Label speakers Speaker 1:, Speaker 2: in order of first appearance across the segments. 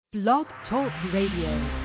Speaker 1: Blog Talk Radio.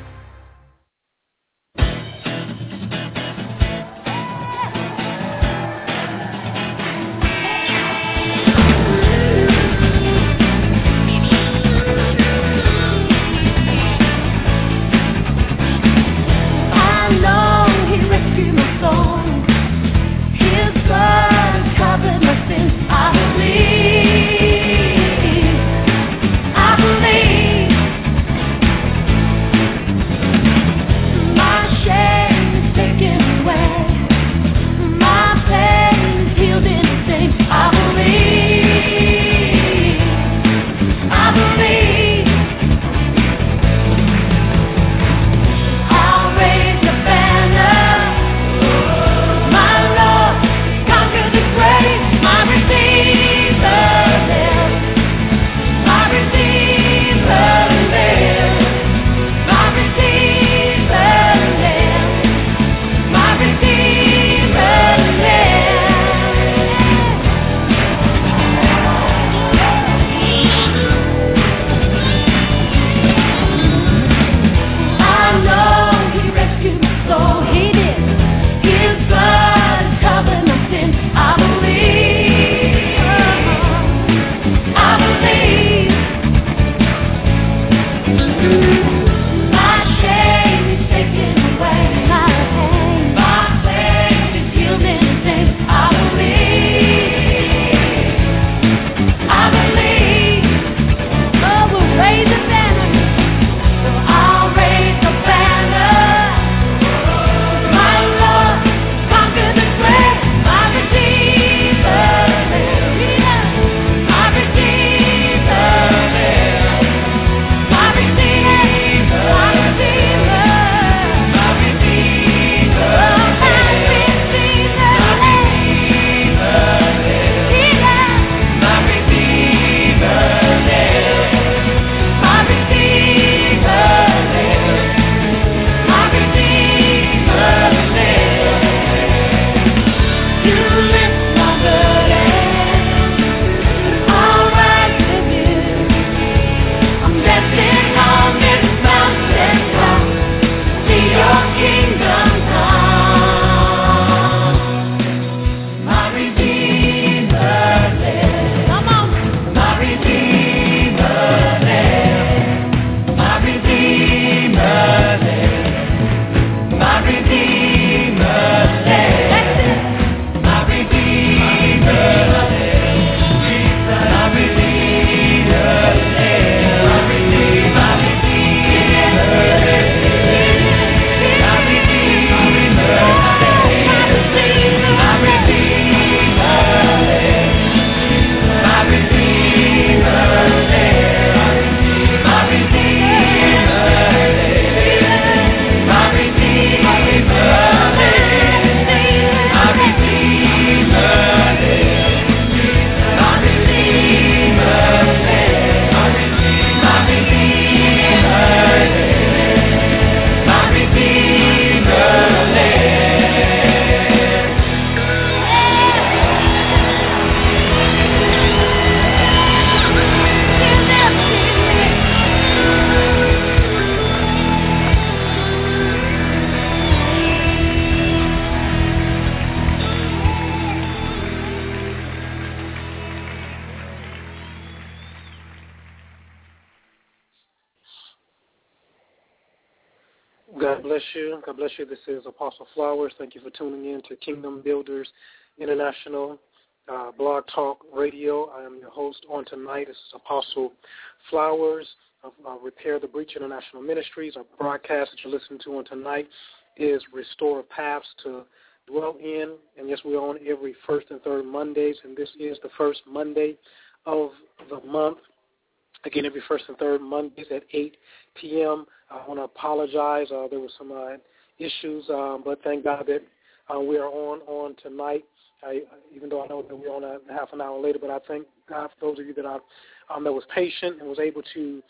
Speaker 2: God bless you. God bless you. This is Apostle Flowers. Thank you for tuning in to Kingdom Builders International Blog Talk Radio. I am your host on tonight. This is Apostle Flowers of Repair the Breach International Ministries. Our broadcast that you're listening to on tonight is Restore Paths to Dwell In. And yes, we're on every first and third Mondays, and this is the first Monday of the month. Again, every first and third Mondays at 8 p.m. I want to apologize. There were some issues, but thank God that we are on tonight. Even though I know that we're on a half an hour later, but I thank God for those of you that that was patient and was able to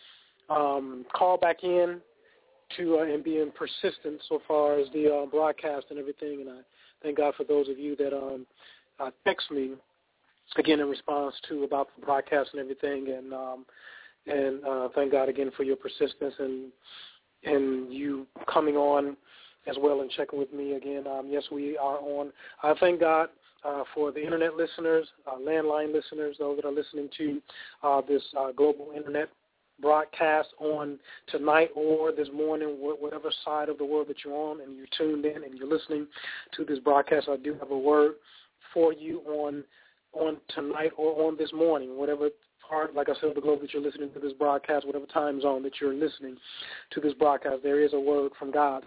Speaker 2: call back in to and being persistent so far as the broadcast and everything. And I thank God for those of you that text me again in response to about the broadcast and everything. And And thank God again for your persistence and you coming on as well and checking with me again. Yes, we are on. I thank God for the Internet listeners, landline listeners, those that are listening to this global Internet broadcast on tonight or this morning, whatever side of the world that you're on, and you're tuned in and you're listening to this broadcast. I do have a word for you on tonight or on this morning, whatever part, like I said, of the globe that you're listening to this broadcast, whatever time zone that you're listening to this broadcast, there is a word from God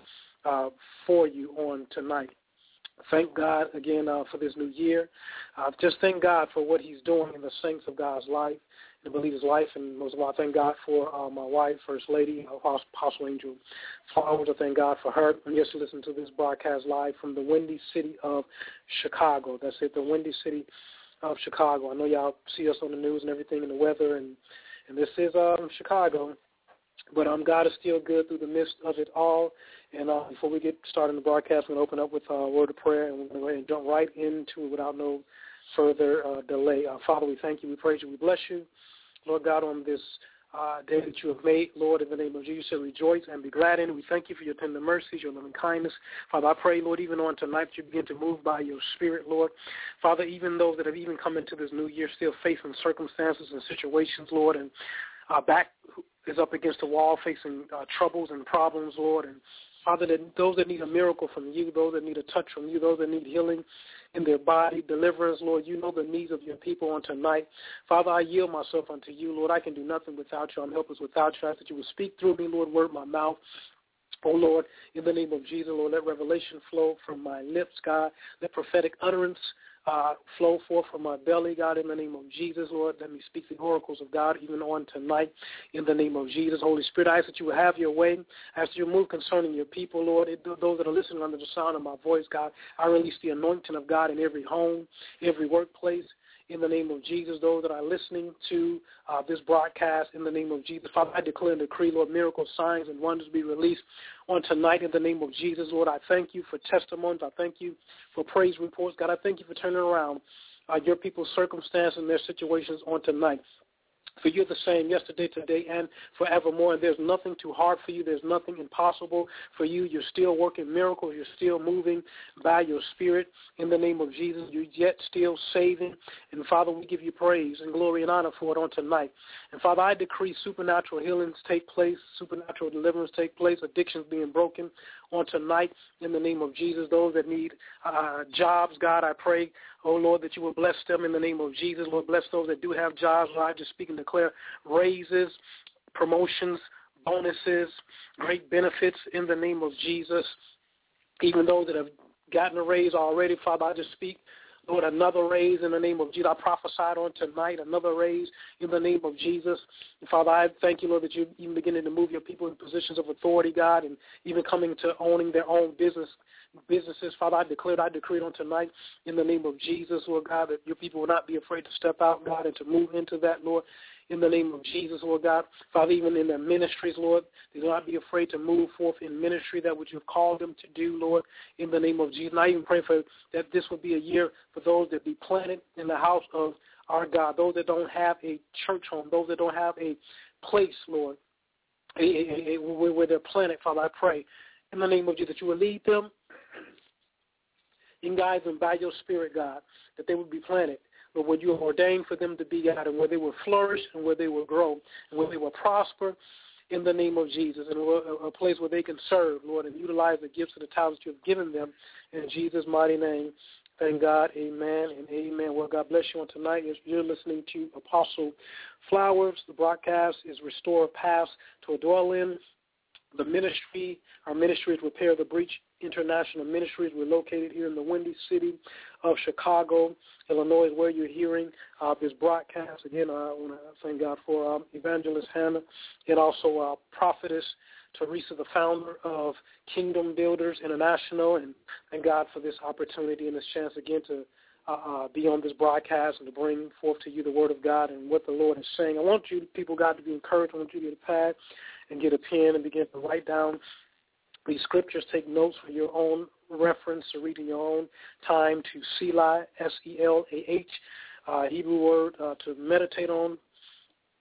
Speaker 2: for you on tonight. Thank God again for this new year. Just thank God for what he's doing in the saints of God's life, the believers' life, and most of all, I thank God for my wife, First Lady, Apostle Angel Flowers. I thank God for her. And yes, listen to this broadcast live from the windy city of Chicago. That's it, the windy city of Chicago. I know y'all see us on the news and everything and the weather, and this is Chicago. But God is still good through the midst of it all. And before we get started in the broadcast, we're going to open up with a word of prayer, and we're going to go ahead and jump right into it without no further delay. Father, we thank you, we praise you, we bless you, Lord God, on this day that you have made. Lord, in the name of Jesus, rejoice and be glad in it. We thank you for your tender mercies, your loving kindness. Father, I pray, Lord, even on tonight, you begin to move by your spirit, Lord. Father, even those that have even come into this new year still facing circumstances and situations, Lord, and back is up against the wall facing troubles and problems, Lord. And Father, that those that need a miracle from you, those that need a touch from you, those that need healing in their body, deliverance, Lord, you know the needs of your people on tonight. Father, I yield myself unto you, Lord. I can do nothing without you. I'm helpless without you. I ask that you would speak through me, Lord, word my mouth. Oh, Lord, in the name of Jesus, Lord, let revelation flow from my lips, God. Let prophetic utterance flow forth from my belly, God, in the name of Jesus, Lord. Let me speak the oracles of God even on tonight in the name of Jesus. Holy Spirit, I ask that you will have your way. I ask that you move concerning your people, Lord. Those that are listening under the sound of my voice, God, I release the anointing of God in every home, every workplace, in the name of Jesus. Those that are listening to this broadcast, in the name of Jesus. Father, I declare and decree, Lord, miracles, signs, and wonders be released on tonight in the name of Jesus. Lord, I thank you for testimonies. I thank you for praise reports. God, I thank you for turning around your people's circumstances and their situations on tonight. For you're the same yesterday, today, and forevermore. And there's nothing too hard for you. There's nothing impossible for you. You're still working miracles. You're still moving by your spirit in the name of Jesus. You're yet still saving. And, Father, we give you praise and glory and honor for it on tonight. And, Father, I decree supernatural healings take place, supernatural deliverance take place, addictions being broken on tonight in the name of Jesus. Those that need jobs, God, I pray, oh, Lord, that you will bless them in the name of Jesus. Lord, bless those that do have jobs. Lord, I just speak and declare raises, promotions, bonuses, great benefits in the name of Jesus. Even those that have gotten a raise already, Father, I just speak, Lord, another raise in the name of Jesus. I prophesied on tonight, another raise in the name of Jesus. And Father, I thank you, Lord, that you're even beginning to move your people in positions of authority, God, and even coming to owning their own businesses. Father, I declared, I decreed on tonight in the name of Jesus, Lord God, that your people will not be afraid to step out, God, and to move into that, Lord, in the name of Jesus, Lord God. Father, even in their ministries, Lord, they will not be afraid to move forth in ministry, that which you've called them to do, Lord, in the name of Jesus. And I even pray for that this will be a year for those that be planted in the house of our God, those that don't have a church home, those that don't have a place, Lord, where they're planted. Father, I pray in the name of Jesus that you will lead them and guide them by your spirit, God, that they would be planted, but where you have ordained for them to be, God, and where they will flourish and where they will grow and where they will prosper in the name of Jesus, and a place where they can serve, Lord, and utilize the gifts and the talents you have given them in Jesus' mighty name. Thank God. Amen and amen. Well, God bless you on tonight. You're listening to Apostle Flowers. The broadcast is Restore Paths to a Dwell-In. The ministry, our ministry is Repair the Breach International Ministries. We're located here in the windy city of Chicago, Illinois, where you're hearing this broadcast. Again, I want to thank God for Evangelist Hannah and also Prophetess Teresa, the founder of Kingdom Builders International, and thank God for this opportunity and this chance again to be on this broadcast and to bring forth to you the Word of God and what the Lord is saying. I want you, people, God, to be encouraged. I want you to get a pad and get a pen and begin to write down these scriptures. Take notes for your own reference to read in your own time, to Selah, S-E-L-A-H, Hebrew word to meditate on,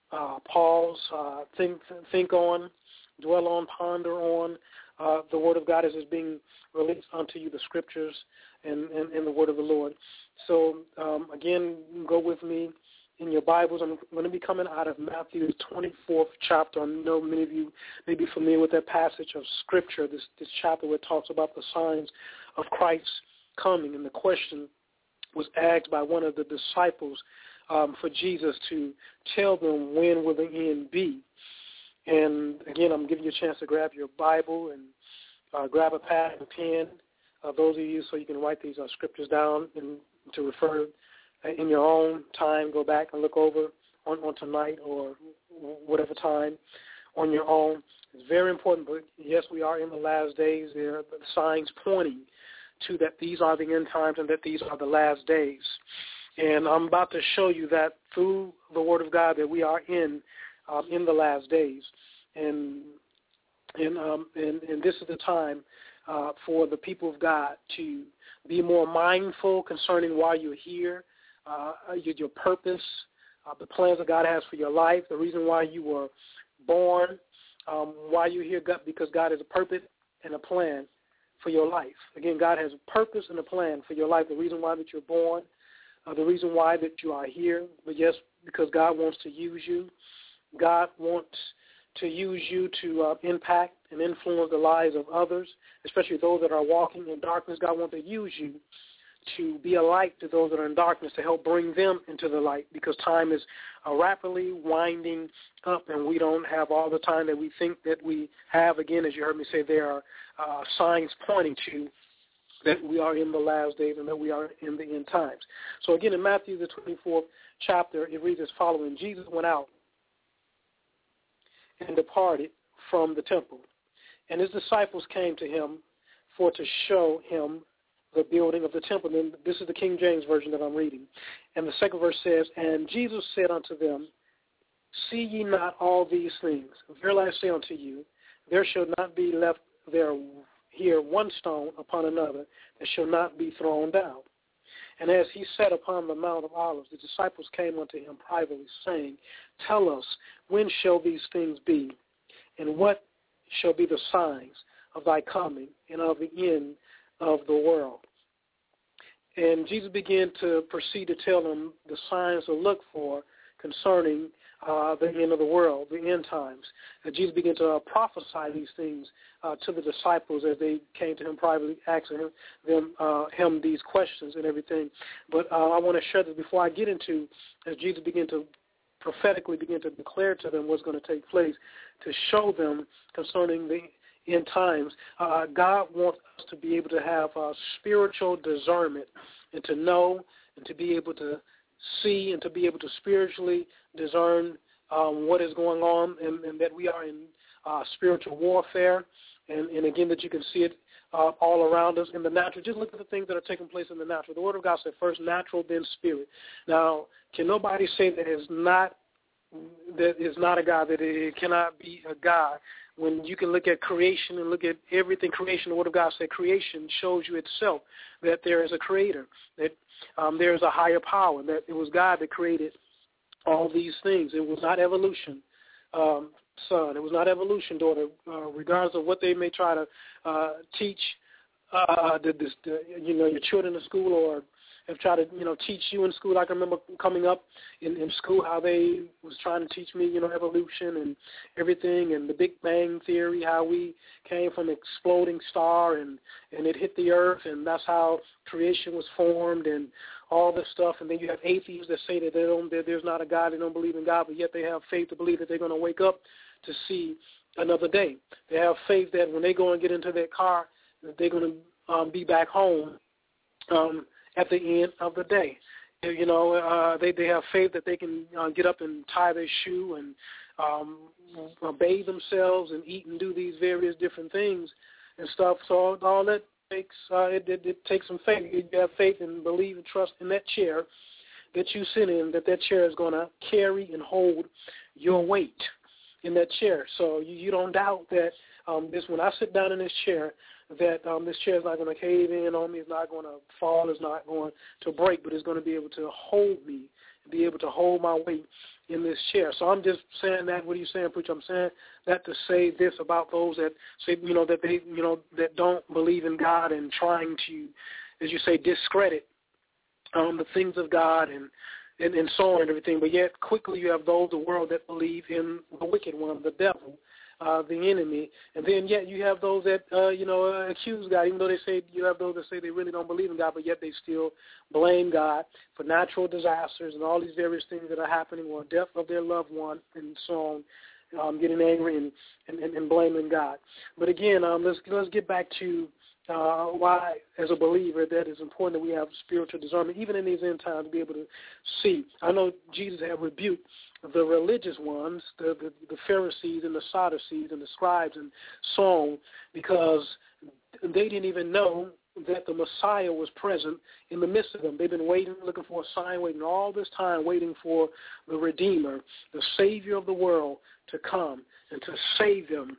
Speaker 2: pause, think on, dwell on, ponder on the Word of God as it's being released unto you, the Scriptures and the Word of the Lord. So, again, go with me in your Bibles. I'm going to be coming out of Matthew, the 24th chapter. I know many of you may be familiar with that passage of Scripture, this chapter where it talks about the signs of Christ's coming. And the question was asked by one of the disciples for Jesus to tell them when will the end be. And, again, I'm giving you a chance to grab your Bible and grab a pad and pen, those of you, so you can write these scriptures down and to refer in your own time. Go back and look over on tonight or whatever time on your own. It's very important, but, yes, we are in the last days. There are the signs pointing to that these are the end times and that these are the last days. And I'm about to show you that through the Word of God that we are in the last days. And this is the time for the people of God to be more mindful concerning why you're here, your purpose, the plans that God has for your life, the reason why you were born, why you're here, because God has a purpose and a plan for your life. Again, God has a purpose and a plan for your life, the reason why that you're born, the reason why that you are here, but yes, because God wants to use you. God wants to use you to impact and influence the lives of others, especially those that are walking in darkness. God wants to use you to be a light to those that are in darkness, to help bring them into the light, because time is rapidly winding up and we don't have all the time that we think that we have. Again, as you heard me say, there are signs pointing to that we are in the last days and that we are in the end times. So again, in Matthew, the 24th chapter, it reads as following: Jesus went out and departed from the temple, and his disciples came to him for to show him the building of the temple. And this is the King James Version that I'm reading. And the second verse says, "And Jesus said unto them, See ye not all these things? Verily I say unto you, there shall not be left there here one stone upon another that shall not be thrown down." And as he sat upon the Mount of Olives, the disciples came unto him privately, saying, Tell us, when shall these things be? And what shall be the signs of thy coming and of the end of the world? And Jesus began to proceed to tell them the signs to look for concerning the end of the world, the end times. And Jesus began to prophesy these things to the disciples as they came to him privately, asking him these questions and everything. But I want to share this before I get into, as Jesus began to prophetically begin to declare to them what's going to take place, to show them concerning the end times. God wants us to be able to have spiritual discernment and to know and to be able to see and to be able to spiritually discern what is going on, and that we are in spiritual warfare, and again, that you can see it all around us in the natural. Just look at the things that are taking place in the natural. The Word of God said first natural, then spirit. Now, can nobody say that is not a God, that it cannot be a God? When you can look at creation and look at everything creation, the Word of God said creation shows you itself that there is a creator, that there is a higher power, that it was God that created all these things. It was not evolution, son. It was not evolution, daughter, regardless of what they may try to teach your children in school, or have tried to, teach you in school. I can remember coming up in school how they was trying to teach me, evolution and everything, and the Big Bang Theory, how we came from an exploding star and it hit the earth, and that's how creation was formed and all this stuff. And then you have atheists that say that there's not a God, they don't believe in God, but yet they have faith to believe that they're going to wake up to see another day. They have faith that when they go and get into their car, that they're going to be back home at the end of the day. They have faith that they can get up and tie their shoe and bathe themselves and eat and do these various different things and stuff. So all that takes, it takes some faith. You have faith and believe and trust in that chair that you sit in, that chair is going to carry and hold your weight in that chair. So you don't doubt that when I sit down in this chair, that this chair is not going to cave in on me, it's not going to fall, it's not going to break, but it's going to be able to hold me be able to hold my weight in this chair. So I'm just saying that. What are you saying, preacher? I'm saying that to say this about those that say, that they, that don't believe in God and trying to, as you say, discredit the things of God and so on and everything. But yet quickly you have those of the world that believe in the wicked one, the devil, the enemy, and then yet you have those that accuse God, even though they say you have those that say they really don't believe in God, but yet they still blame God for natural disasters and all these various things that are happening, or death of their loved one and so on, getting angry and blaming God. But again, let's get back to why, as a believer, that it's important that we have spiritual discernment, even in these end times, to be able to see. I know Jesus had rebuked the religious ones, the Pharisees and the Sadducees and the scribes and so on, because they didn't even know that the Messiah was present in the midst of them. They've been waiting, looking for a sign, waiting all this time, waiting for the Redeemer, the Savior of the world, to come and to save them.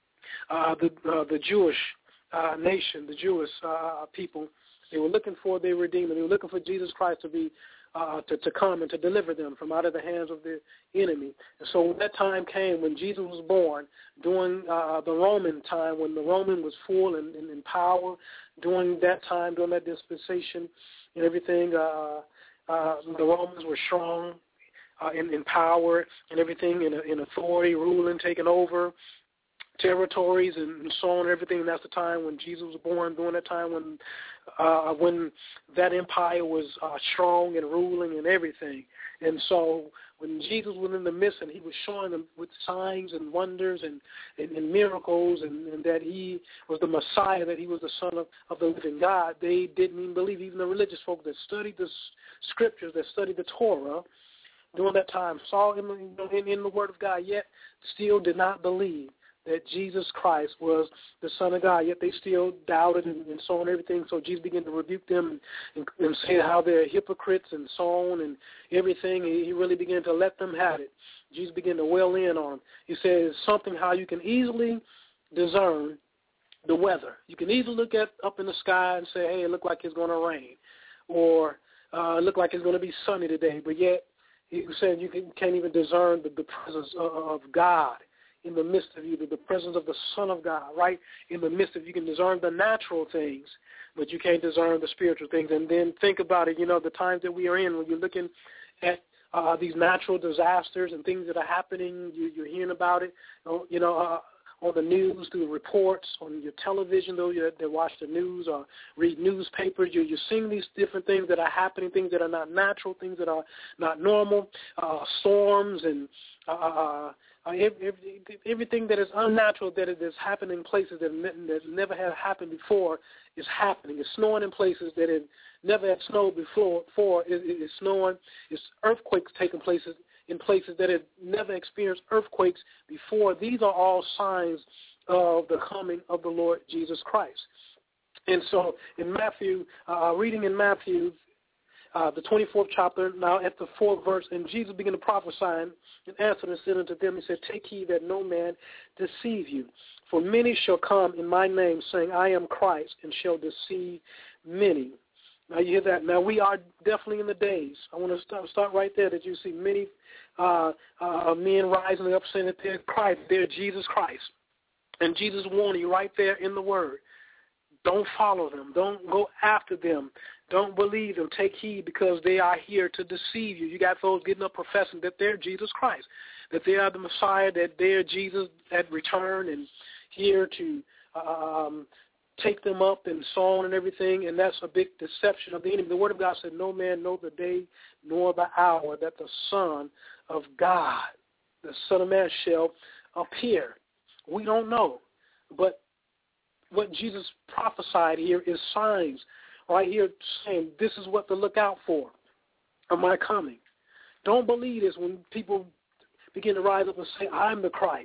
Speaker 2: The Jewish nation, the Jewish people, they were looking for their Redeemer. They were looking for Jesus Christ to be to come and to deliver them from out of the hands of the enemy. And so when that time came, when Jesus was born, during the Roman time, when the Roman was full and in power, during that time, during that dispensation and everything, the Romans were strong in power and everything, in authority, ruling, taking over territories and so on and everything. And that's the time when Jesus was born, during that time when that empire was strong and ruling and everything. And so when Jesus was in the midst and he was showing them with signs and wonders and miracles and that he was the Messiah, that he was the Son of the living God, they didn't even believe. Even the religious folk that studied the scriptures, that studied the Torah during that time, saw him in the Word of God, yet still did not believe that Jesus Christ was the Son of God, yet they still doubted and so on and everything. So Jesus began to rebuke them and say how they're hypocrites and so on and everything. He really began to let them have it. Jesus began to well in on them. He says something how you can easily discern the weather. You can easily look up in the sky and say, hey, it looked like it's going to rain, or it looked like it's going to be sunny today. But yet he was saying you can't even discern the presence of God in the midst of you, the presence of the Son of God, right in the midst of you. You can discern the natural things, but you can't discern the spiritual things. And then think about it, the times that we are in, when you're looking at these natural disasters and things that are happening, you're hearing about it, on the news, through reports, on your television, though that watch the news or read newspapers. You're seeing these different things that are happening, things that are not natural, things that are not normal, storms and everything that is unnatural that is happening in places that never had happened before is happening. It's snowing in places that it never had snowed before. It's snowing. It's earthquakes taking places in places that had never experienced earthquakes before. These are all signs of the coming of the Lord Jesus Christ. And so in Matthew, reading in Matthew, the 24th chapter, now at the 4th verse, and Jesus began to prophesy and answered and said unto them, he said, take heed that no man deceive you. For many shall come in my name, saying, I am Christ, and shall deceive many. Now you hear that. Now we are definitely in the days. I want to start right there, that you see many men rising up saying that they're Christ, they're Jesus Christ. And Jesus warning you right there in the Word. Don't follow them. Don't go after them. Don't believe them. Take heed, because they are here to deceive you. You got those getting up professing that they're Jesus Christ, that they are the Messiah, that they're Jesus at return and here to take them up and so on and everything, and that's a big deception of the enemy. The Word of God said, no man know the day nor the hour that the Son of God, the Son of Man, shall appear. We don't know, but what Jesus prophesied here is signs right here saying this is what to look out for of my coming. Don't believe this when people begin to rise up and say, I'm the Christ.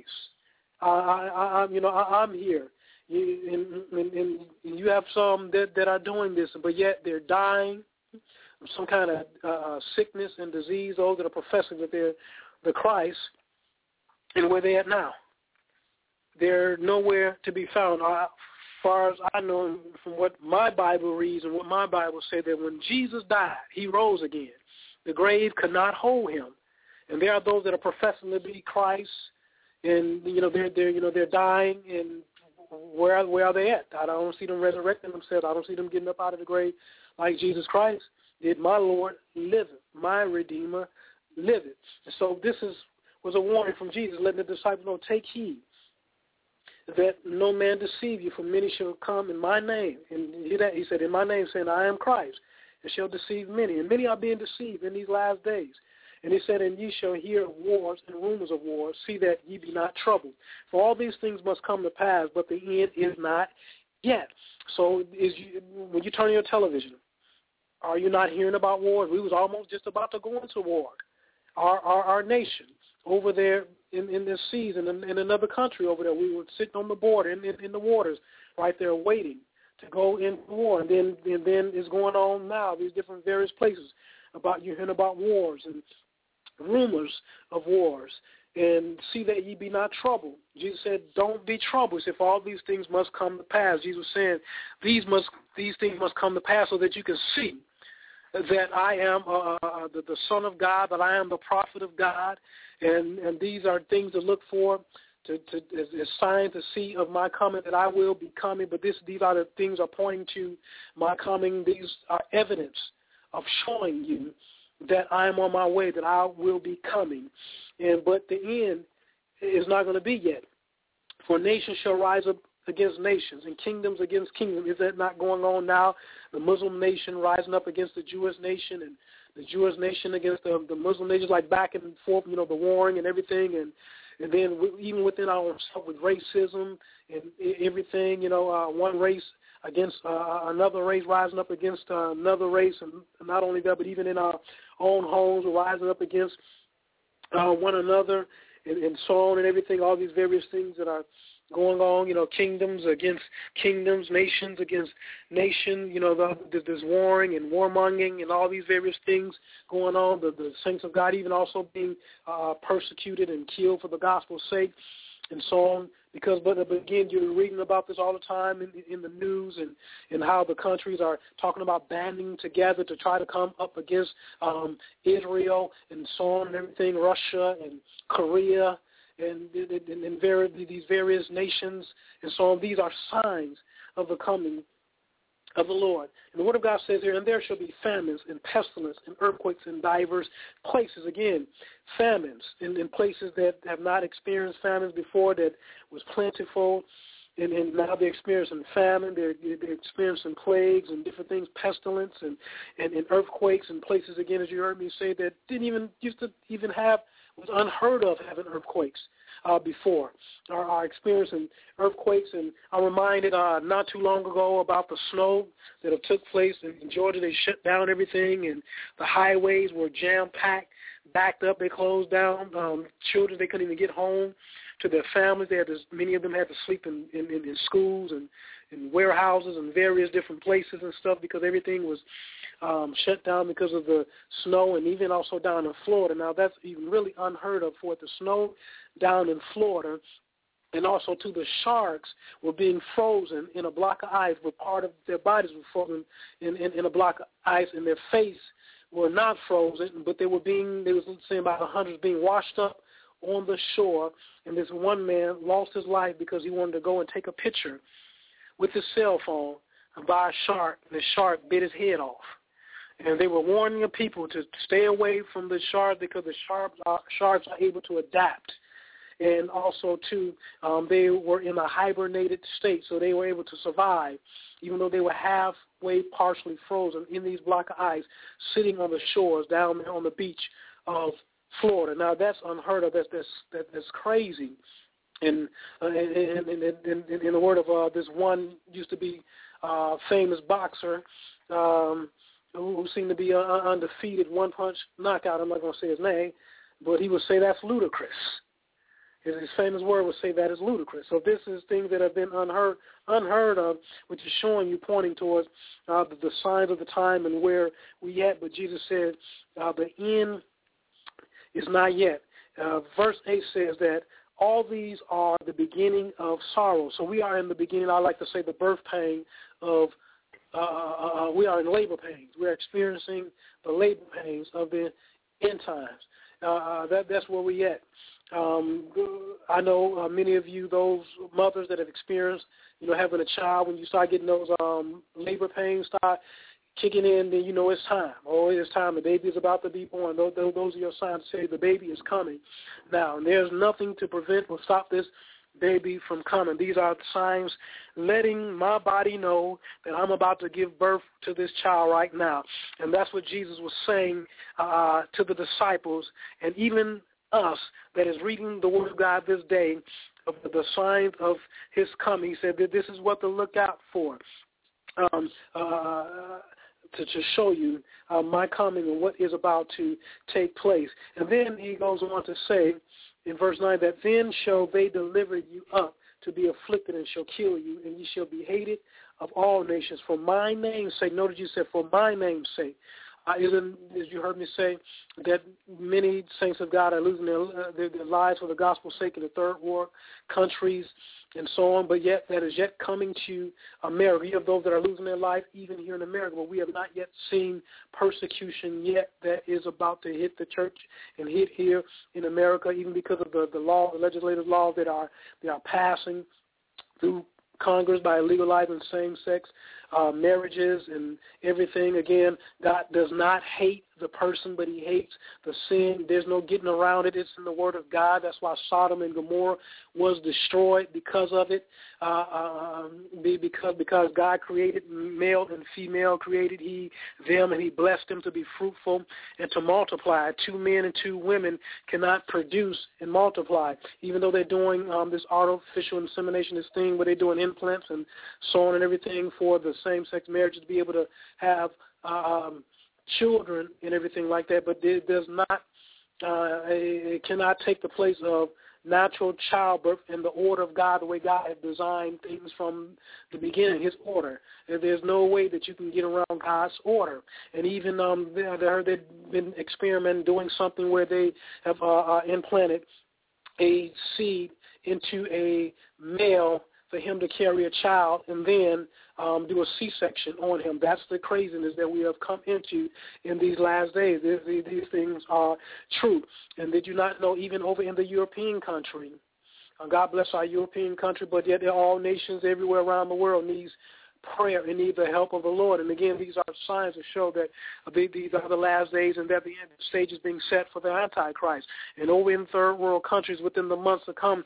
Speaker 2: I'm here. And you have some that are doing this, but yet they're dying of some kind of sickness and disease, those that are professing that they're the Christ. And where they at now? They're nowhere to be found. As far as I know from what my Bible reads and what my Bible says, that when Jesus died, he rose again. The grave could not hold him. And there are those that are professing to be Christ, and they're dying, and where are they at? I don't see them resurrecting themselves. I don't see them getting up out of the grave like Jesus Christ did. My Lord liveth, my Redeemer liveth. And so this was a warning from Jesus, letting the disciples know, take heed that no man deceive you, for many shall come in my name. And he said, in my name, saying, I am Christ, and shall deceive many. And many are being deceived in these last days. And he said, and ye shall hear of wars and rumors of wars. See that ye be not troubled. For all these things must come to pass, but the end is not yet. So when you turn on your television, are you not hearing about wars? We was almost just about to go into war. Our nation over there in the seas, in another country over there, we were sitting on the border in the waters right there waiting to go into war. And then it's going on now, these different various places. You're hearing about wars and rumors of wars, and see that ye be not troubled. Jesus said, don't be troubled. If all these things must come to pass, Jesus was saying, these things must come to pass so that you can see that I am the Son of God, that I am the prophet of God, and these are things to look for, as signs to see of my coming, that I will be coming. But these are the things are pointing to my coming. These are evidence of showing you that I am on my way, that I will be coming. But the end is not going to be yet. For nations shall rise up against nations, and kingdoms against kingdoms. Is that not going on now? The Muslim nation rising up against the Jewish nation, and the Jewish nation against the Muslim nations, like back and forth, the warring and everything. And then even within our own self with racism and everything, one race against another race, rising up against another race, and not only that, but even in our own homes, we're rising up against one another, and so on and everything, all these various things that are going on, kingdoms against kingdoms, nations against nations, there's warring and warmongering and all these various things going on, the saints of God even also being persecuted and killed for the gospel's sake, and so on. But again, you're reading about this all the time in the news, and how the countries are talking about banding together to try to come up against Israel and so on and everything, Russia and Korea and these various nations and so on. These are signs of the coming of the Lord. And the Word of God says here, and there shall be famines and pestilence and earthquakes in divers places. Again, famines in places that have not experienced famines before, that was plentiful, and now they're experiencing famine. They're experiencing plagues and different things, pestilence and earthquakes in places, again, as you heard me say, that didn't even used to even have, was unheard of having earthquakes before, are experiencing earthquakes. And I'm reminded not too long ago about the snow that have took place in Georgia. They shut down everything, and the highways were jam-packed, backed up. They closed down. Children, they couldn't even get home to their families. Many of them had to sleep in schools and in warehouses and various different places and stuff, because everything was shut down because of the snow, and even also down in Florida. Now, that's even really unheard of, for it to snow down in Florida. And also, too, the sharks were being frozen in a block of ice, but part of their bodies were frozen in a block of ice, and their face were not frozen, but they were saying about 100 being washed up on the shore. And this one man lost his life because he wanted to go and take a picture with his cell phone by a shark, and the shark bit his head off. And they were warning the people to stay away from the shark, because the sharks are able to adapt. And also, too, they were in a hibernated state, so they were able to survive, even though they were halfway partially frozen in these blocks of ice, sitting on the shores down there on the beach of Florida. Now, that's unheard of. That's crazy. And in the word of this one used to be famous boxer, who seemed to be undefeated, one-punch knockout. I'm not going to say his name, but he would say that's ludicrous. His famous word would say that is ludicrous. So this is things that have been unheard of, which is showing you, pointing towards the signs of the time and where we at. But Jesus said the end is not yet. Verse 8 says that all these are the beginning of sorrow. So we are in the beginning, I like to say, the birth pain of we are in labor pains. We're experiencing the labor pains of the end times. That's where we're at. I know many of you, those mothers that have experienced, having a child, when you start getting those labor pains start kicking in, then it's time. Oh, it's time. The baby is about to be born. Those are your signs to say the baby is coming. Now, and there's nothing to prevent or stop this baby from coming. These are signs letting my body know that I'm about to give birth to this child right now. And that's what Jesus was saying to the disciples and even us that is reading the Word of God this day, of the signs of his coming. He said that this is what to look out for, to show you my coming and what is about to take place. And then he goes on to say in verse 9 that then shall they deliver you up to be afflicted and shall kill you, and ye shall be hated of all nations for my name's sake. Notice you said for my name's sake. As you heard me say, that many saints of God are losing their lives for the gospel's sake in the third world countries and so on, but yet that is yet coming to America. You have those that are losing their life even here in America, but we have not yet seen persecution yet that is about to hit the church and hit here in America, even because of the legislative laws that are passing through Congress by legalizing same-sex marriages and everything. Again, God does not hate the person, but he hates the sin. There's no getting around it. It's in the Word of God. That's why Sodom and Gomorrah was destroyed because of it, because God created male and female, created he them, and he blessed them to be fruitful and to multiply. 2 men and 2 women cannot produce and multiply, even though they're doing this artificial insemination, this thing where they're doing implants and so on and everything for the same-sex marriages to be able to have children and everything like that, but it does not, it cannot take the place of natural childbirth in the order of God, the way God had designed things from the beginning, his order. There's no way that you can get around God's order. And even they've been experimenting doing something where they have implanted a seed into a male for him to carry a child and then do a C-section on him. That's the craziness that we have come into in these last days. These things are true. And did you not know even over in the European country, God bless our European country, but yet all nations everywhere around the world needs prayer and need the help of the Lord. And again, these are signs that show that these are the last days and that the end stage is being set for the Antichrist. And over in third world countries within the months to come,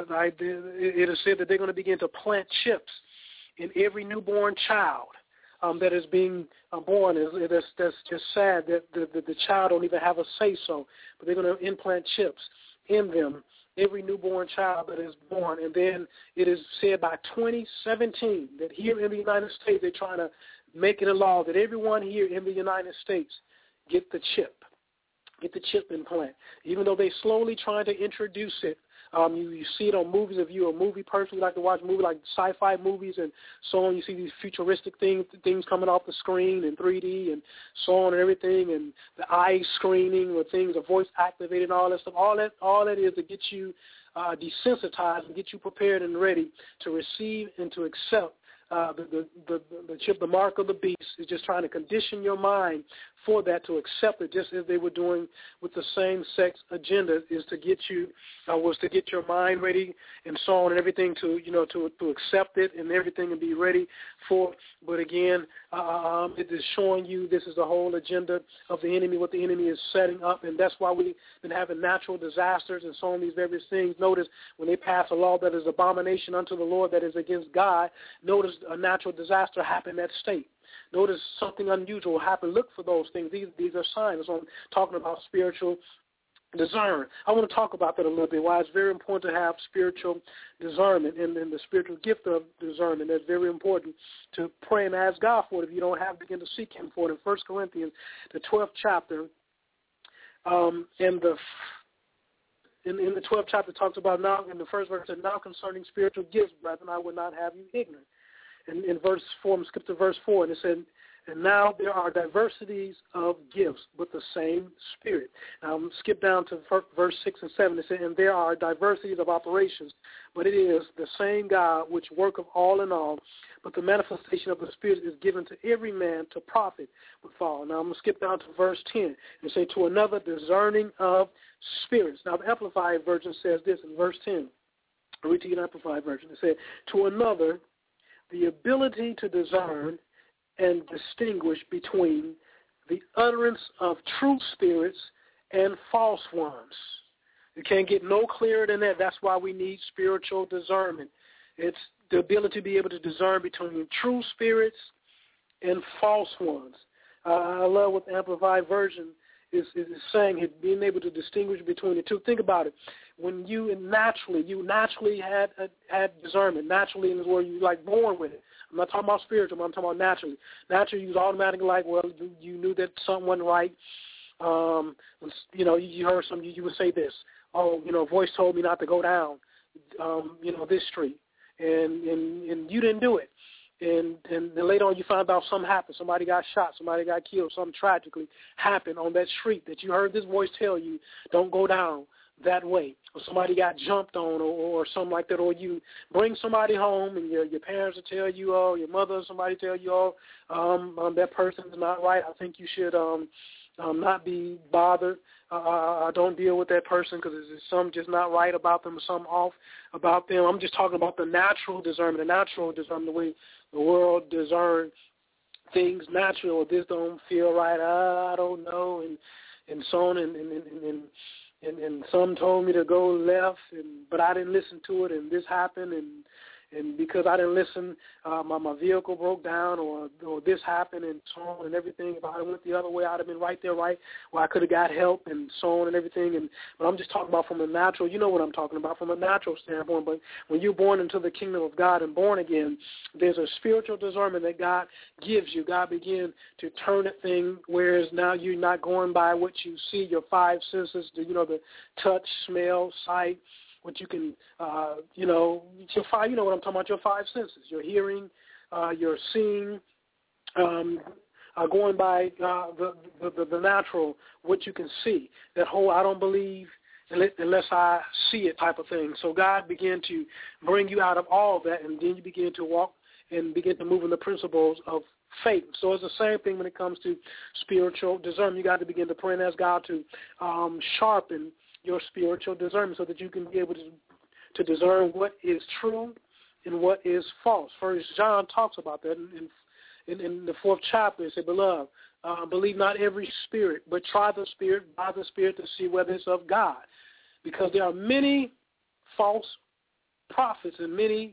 Speaker 2: it is said that they're going to begin to plant chips in every newborn child that is being born. That's just sad that the child don't even have a say-so, but they're going to implant chips in them, every newborn child that is born. And then it is said by 2017 that here in the United States they're trying to make it a law that everyone here in the United States get the chip implant, even though they're slowly trying to introduce it. You see it on movies. If you're a movie person, you like to watch movies like sci-fi movies and so on. You see these futuristic things coming off the screen in 3D and so on and everything, and the eye screening where things are voice activated and all that stuff. All that is to get you desensitized and get you prepared and ready to receive and to accept the chip, the mark of the beast. Is just trying to condition your mind for that, to accept it, just as they were doing with the same-sex agenda, is to get you, was to get your mind ready and so on and everything to accept it and everything and be ready for. But again, it is showing you this is the whole agenda of the enemy, what the enemy is setting up, and that's why we've been having natural disasters and so on, these various things. Notice when they pass a law that is abomination unto the Lord, that is against God, notice a natural disaster happened in that state. Notice something unusual happen. Look for those things. These are signs. I'm talking about spiritual discernment. I want to talk about that a little bit, why it's very important to have spiritual discernment and the spiritual gift of discernment. That's very important to pray and ask God for it. If you don't have, begin to seek him for it. In 1 Corinthians, the 12th chapter, in the 12th chapter talks about now, in the first verse, said, now concerning spiritual gifts, brethren, I would not have you ignorant. In verse 4, I'm skip to verse 4, and it said, And now there are diversities of gifts, but the same Spirit. Now, I'm going to skip down to verse 6 and 7. It says, and there are diversities of operations, but it is the same God which worketh all in all, but the manifestation of the Spirit is given to every man to profit withal. Now, I'm going to skip down to verse 10 and say, to another discerning of spirits. Now, the Amplified Version says this in verse 10. I'll read to you the Amplified Version. It said, to another, the ability to discern and distinguish between the utterance of true spirits and false ones. You can't get no clearer than that. That's why we need spiritual discernment. It's the ability to be able to discern between true spirits and false ones. I love what the Amplified Version is saying, being able to distinguish between the two. Think about it. When you naturally had discernment, naturally in this world, you like born with it. I'm not talking about spiritual, but I'm talking about naturally. Naturally, you was automatically like, well, you knew that something wasn't right. You heard something, you would say this. Oh, a voice told me not to go down, this street, and you didn't do it. And then later on you find out something happened. Somebody got shot. Somebody got killed. Something tragically happened on that street that you heard this voice tell you, don't go down that way. Or somebody got jumped on or something like that. Or you bring somebody home and your parents will tell you, oh, your mother or somebody tell you, oh, that person is not right. I think you should not be bothered. Don't deal with that person because there's something just not right about them or something off about them. I'm just talking about the natural discernment, the way the world discerns things naturally, or this don't feel right, I don't know, and so on, and some told me to go left, but I didn't listen to it, and this happened, and because I didn't listen, my vehicle broke down, or this happened, and so on and everything. If I went the other way, I'd have been right there, right, where I could have got help, and so on and everything. But I'm just talking about from a natural, you know what I'm talking about, from a natural standpoint. But when you're born into the kingdom of God and born again, there's a spiritual discernment that God gives you. God begins to turn that thing, whereas now you're not going by what you see, your five senses, the touch, smell, sight, what you can, your five, you know what I'm talking about, your five senses, your hearing, your seeing, going by the natural, what you can see. That whole I don't believe unless I see it type of thing. So God began to bring you out of all that, and then you begin to walk and begin to move in the principles of faith. So it's the same thing when it comes to spiritual discernment. You got to begin to pray and ask God to sharpen your spiritual discernment so that you can be able to discern what is true and what is false. First John talks about that in the 4th chapter. It said, beloved, believe not every spirit, but try the spirit by the Spirit to see whether it's of God. Because there are many false prophets and many,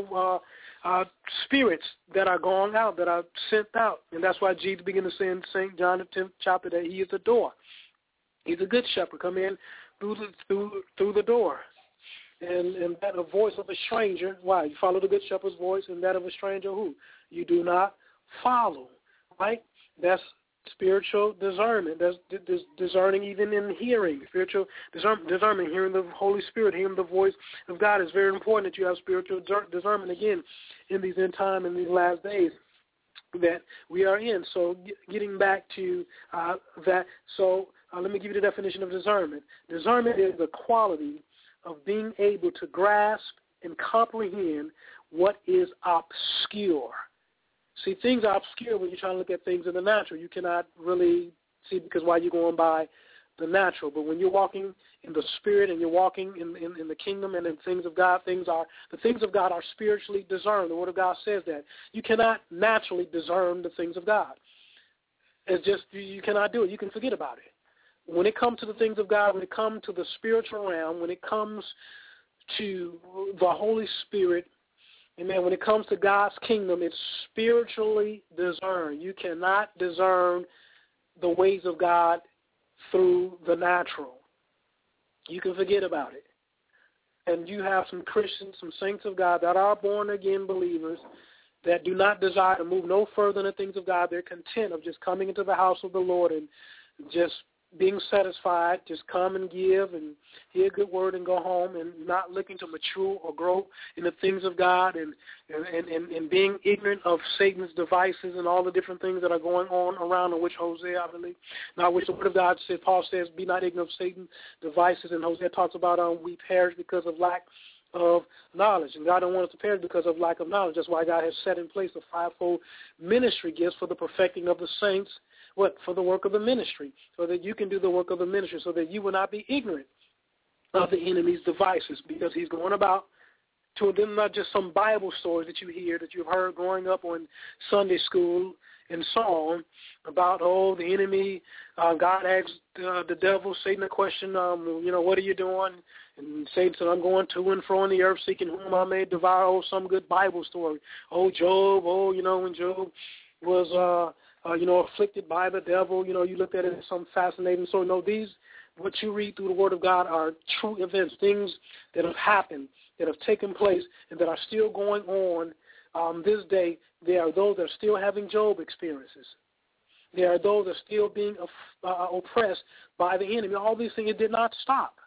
Speaker 2: spirits that are going out, that are sent out. And that's why Jesus began to say in St. John the 10th chapter that he is the door. He's a good shepherd. Come in through the door. And that a voice of a stranger, why? You follow the good shepherd's voice, and that of a stranger who? You do not follow, right? That's spiritual discernment. That's discerning even in hearing. Spiritual discernment, hearing the Holy Spirit, hearing the voice of God is very important that you have spiritual discernment, again, in these end time, in these last days that we are in. So getting back to that, so let me give you the definition of discernment. Discernment is the quality of being able to grasp and comprehend what is obscure. See, things are obscure when you're trying to look at things in the natural. You cannot really see because why you're going by the natural. But when you're walking in the Spirit and you're walking in the kingdom and in things of God, the things of God are spiritually discerned. The Word of God says that. You cannot naturally discern the things of God. It's just, you cannot do it. You can forget about it. When it comes to the things of God, when it comes to the spiritual realm, when it comes to the Holy Spirit, amen, when it comes to God's kingdom, it's spiritually discerned. You cannot discern the ways of God through the natural. You can forget about it. And you have some Christians, some saints of God that are born-again believers that do not desire to move no further in the things of God. They're content of just coming into the house of the Lord and just being satisfied, just come and give and hear a good word and go home, and not looking to mature or grow in the things of God, and being ignorant of Satan's devices and all the different things that are going on around, in which Hosea, I believe, now which the Word of God says, Paul says, be not ignorant of Satan's devices, and Hosea talks about we perish because of lack of knowledge, and God don't want us to perish because of lack of knowledge. That's why God has set in place the fivefold ministry gifts for the perfecting of the saints, for the work of the ministry, so that you can do the work of the ministry, so that you will not be ignorant of the enemy's devices, because he's going about to them, not just some Bible stories that you hear, that you've heard growing up on Sunday school and so on, about, the enemy, God asked the devil, Satan, a question, what are you doing? And Satan said, I'm going to and fro on the earth, seeking whom I may devour. Some good Bible story. Job, when Job was afflicted by the devil, you looked at it as some fascinating story. No, what you read through the Word of God are true events, things that have happened, that have taken place, and that are still going on this day. There are those that are still having Job experiences. There are those that are still being oppressed by the enemy. All these things, it did not stop.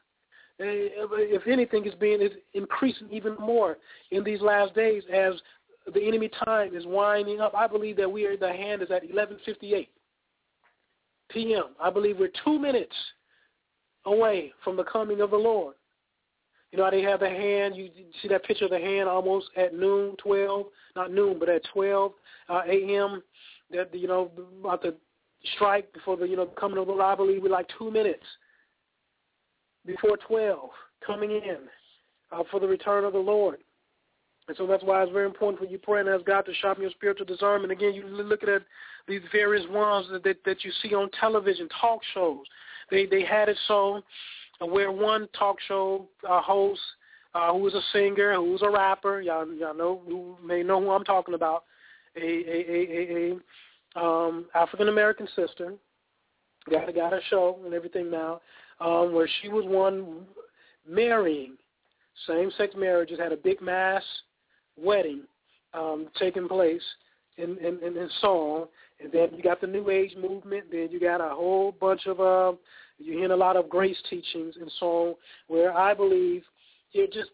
Speaker 2: If anything, it's increasing even more in these last days as the enemy time is winding up. I believe that the hand is at 11:58 p.m. I believe we're 2 minutes away from the coming of the Lord. You know how they have the hand, you see that picture of the hand almost at noon, 12, not noon, but at 12 a.m., that, about to strike before the, coming of the Lord. I believe we're like 2 minutes before 12 coming in for the return of the Lord. And so that's why it's very important for you pray and ask God to sharpen your spiritual discernment. Again, you look at these various ones that you see on television, talk shows. They had it so where one talk show host who was a singer, who was a rapper, y'all know, who may know who I'm talking about, a African American sister, got a show and everything now, where she was one marrying, same-sex marriages, had a big mass wedding taking place and so on. And then you got the New Age movement. Then you got a whole bunch of you're hearing a lot of grace teachings and so on, where I believe just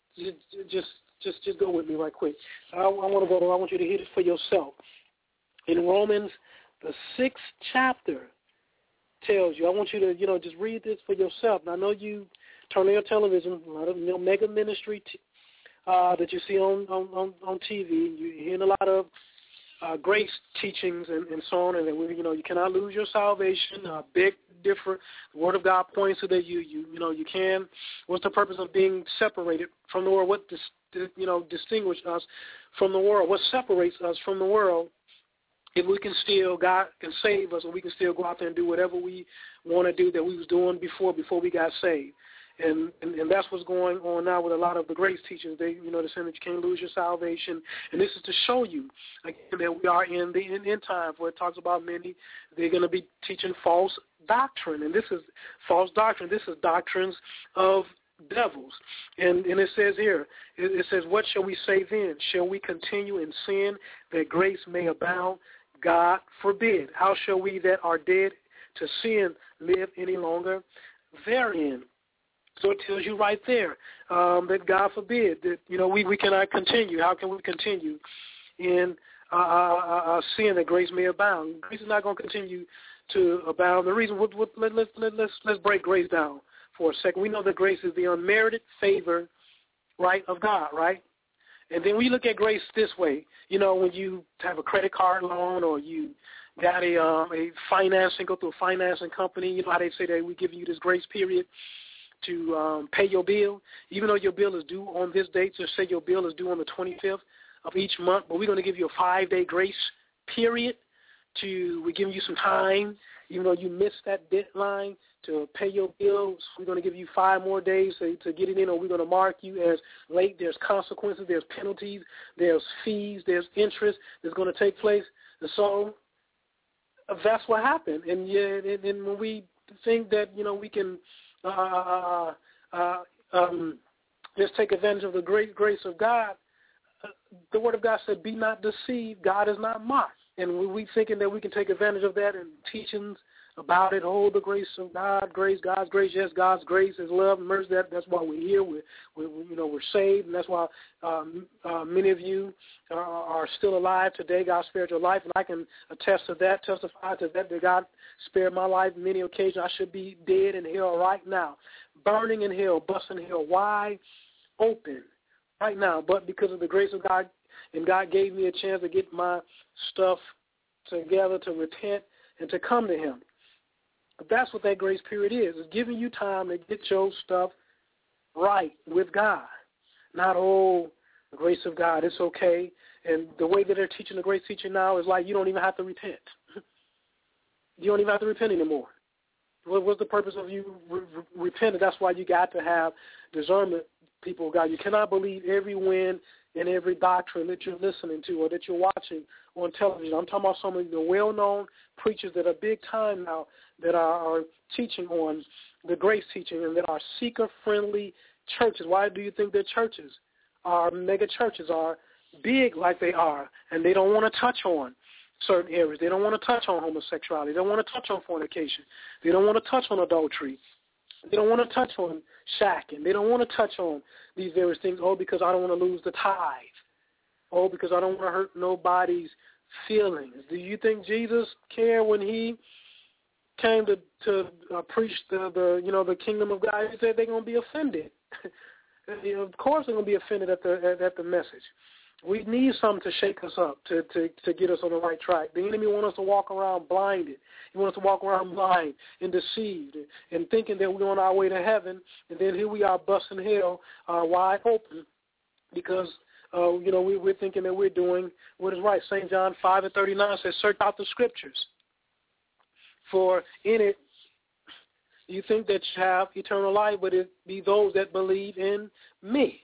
Speaker 2: go with me right quick. I want you to hear it for yourself. In Romans, the 6th chapter tells you. I want you to just read this for yourself. Now, I know you turn on your television, a lot of mega ministry that you see on TV. You're hearing a lot of grace teachings and so on, and you cannot lose your salvation. Big different. The Word of God points to that you can. What's the purpose of being separated from the world? What distinguishes us from the world? What separates us from the world? If we can still, God can save us, and we can still go out there and do whatever we want to do that we was doing before we got saved. And that's what's going on now with a lot of the grace teachers. They're saying that you can't lose your salvation. And this is to show you, again, that we are in the end time, where it talks about many, they're going to be teaching false doctrine. And this is false doctrine. This is doctrines of devils. And it says here, it says, what shall we say then? Shall we continue in sin that grace may abound? God forbid. How shall we that are dead to sin live any longer therein? So it tells you right there that God forbid that we cannot continue. How can we continue in sin that grace may abound? Grace is not going to continue to abound. The reason, let's break grace down for a second. We know that grace is the unmerited favor, right, of God, right? And then we look at grace this way. When you have a credit card loan or you got a financing, go through a financing company, you know how they say that we give you this grace period to pay your bill, even though your bill is due on this date. Just say your bill is due on the 25th of each month, but we're going to give you a 5-day grace period. We're giving you some time, even though you missed that deadline to pay your bills. We're going to give you 5 more days to get it in, or we're going to mark you as late. There's consequences, there's penalties, there's fees, there's interest that's going to take place. And so that's what happened. And when we think that, we can just take advantage of the great grace of God, the Word of God said, be not deceived, God is not mocked. And we thinking that we can take advantage of that in teachings about it. Oh, the grace of God, grace, God's grace. Yes, God's grace is love and mercy. That's why we're here. We're saved, and that's why many of you are still alive today. God spared your life, and I can attest to that, testify to that God spared my life. Many occasions I should be dead in hell right now, burning in hell, busting hell wide open right now. But because of the grace of God, and God gave me a chance to get my stuff together, to repent, and to come to him. But that's what that grace period is. It's giving you time to get your stuff right with God. Not, the grace of God, it's okay. And the way that they're teaching the grace teaching now is like you don't even have to repent. You don't even have to repent anymore. What's the purpose of you repenting? That's why you got to have discernment, people of God. You cannot believe every wind and every doctrine that you're listening to or that you're watching on television. I'm talking about some of the well-known preachers that are big time now that are teaching on the grace teaching and that are seeker-friendly churches. Why do you think their churches are mega churches, are big like they are, and they don't want to touch on certain areas? They don't want to touch on homosexuality. They don't want to touch on fornication. They don't want to touch on adultery. They don't want to touch on shacking. They don't want to touch on these various things. Because I don't want to lose the tithe. Because I don't want to hurt nobody's feelings. Do you think Jesus cared when he came to preach the kingdom of God? He said they're going to be offended. Of course they're going to be offended at the message. We need something to shake us up, to get us on the right track. The enemy wants us to walk around blinded. He wants us to walk around blind and deceived and thinking that we're on our way to heaven, and then here we are busting hell wide open because, we're thinking that we're doing what is right. St. John 5:39 says, search out the scriptures, for in it you think that you have eternal life, but it be those that believe in me,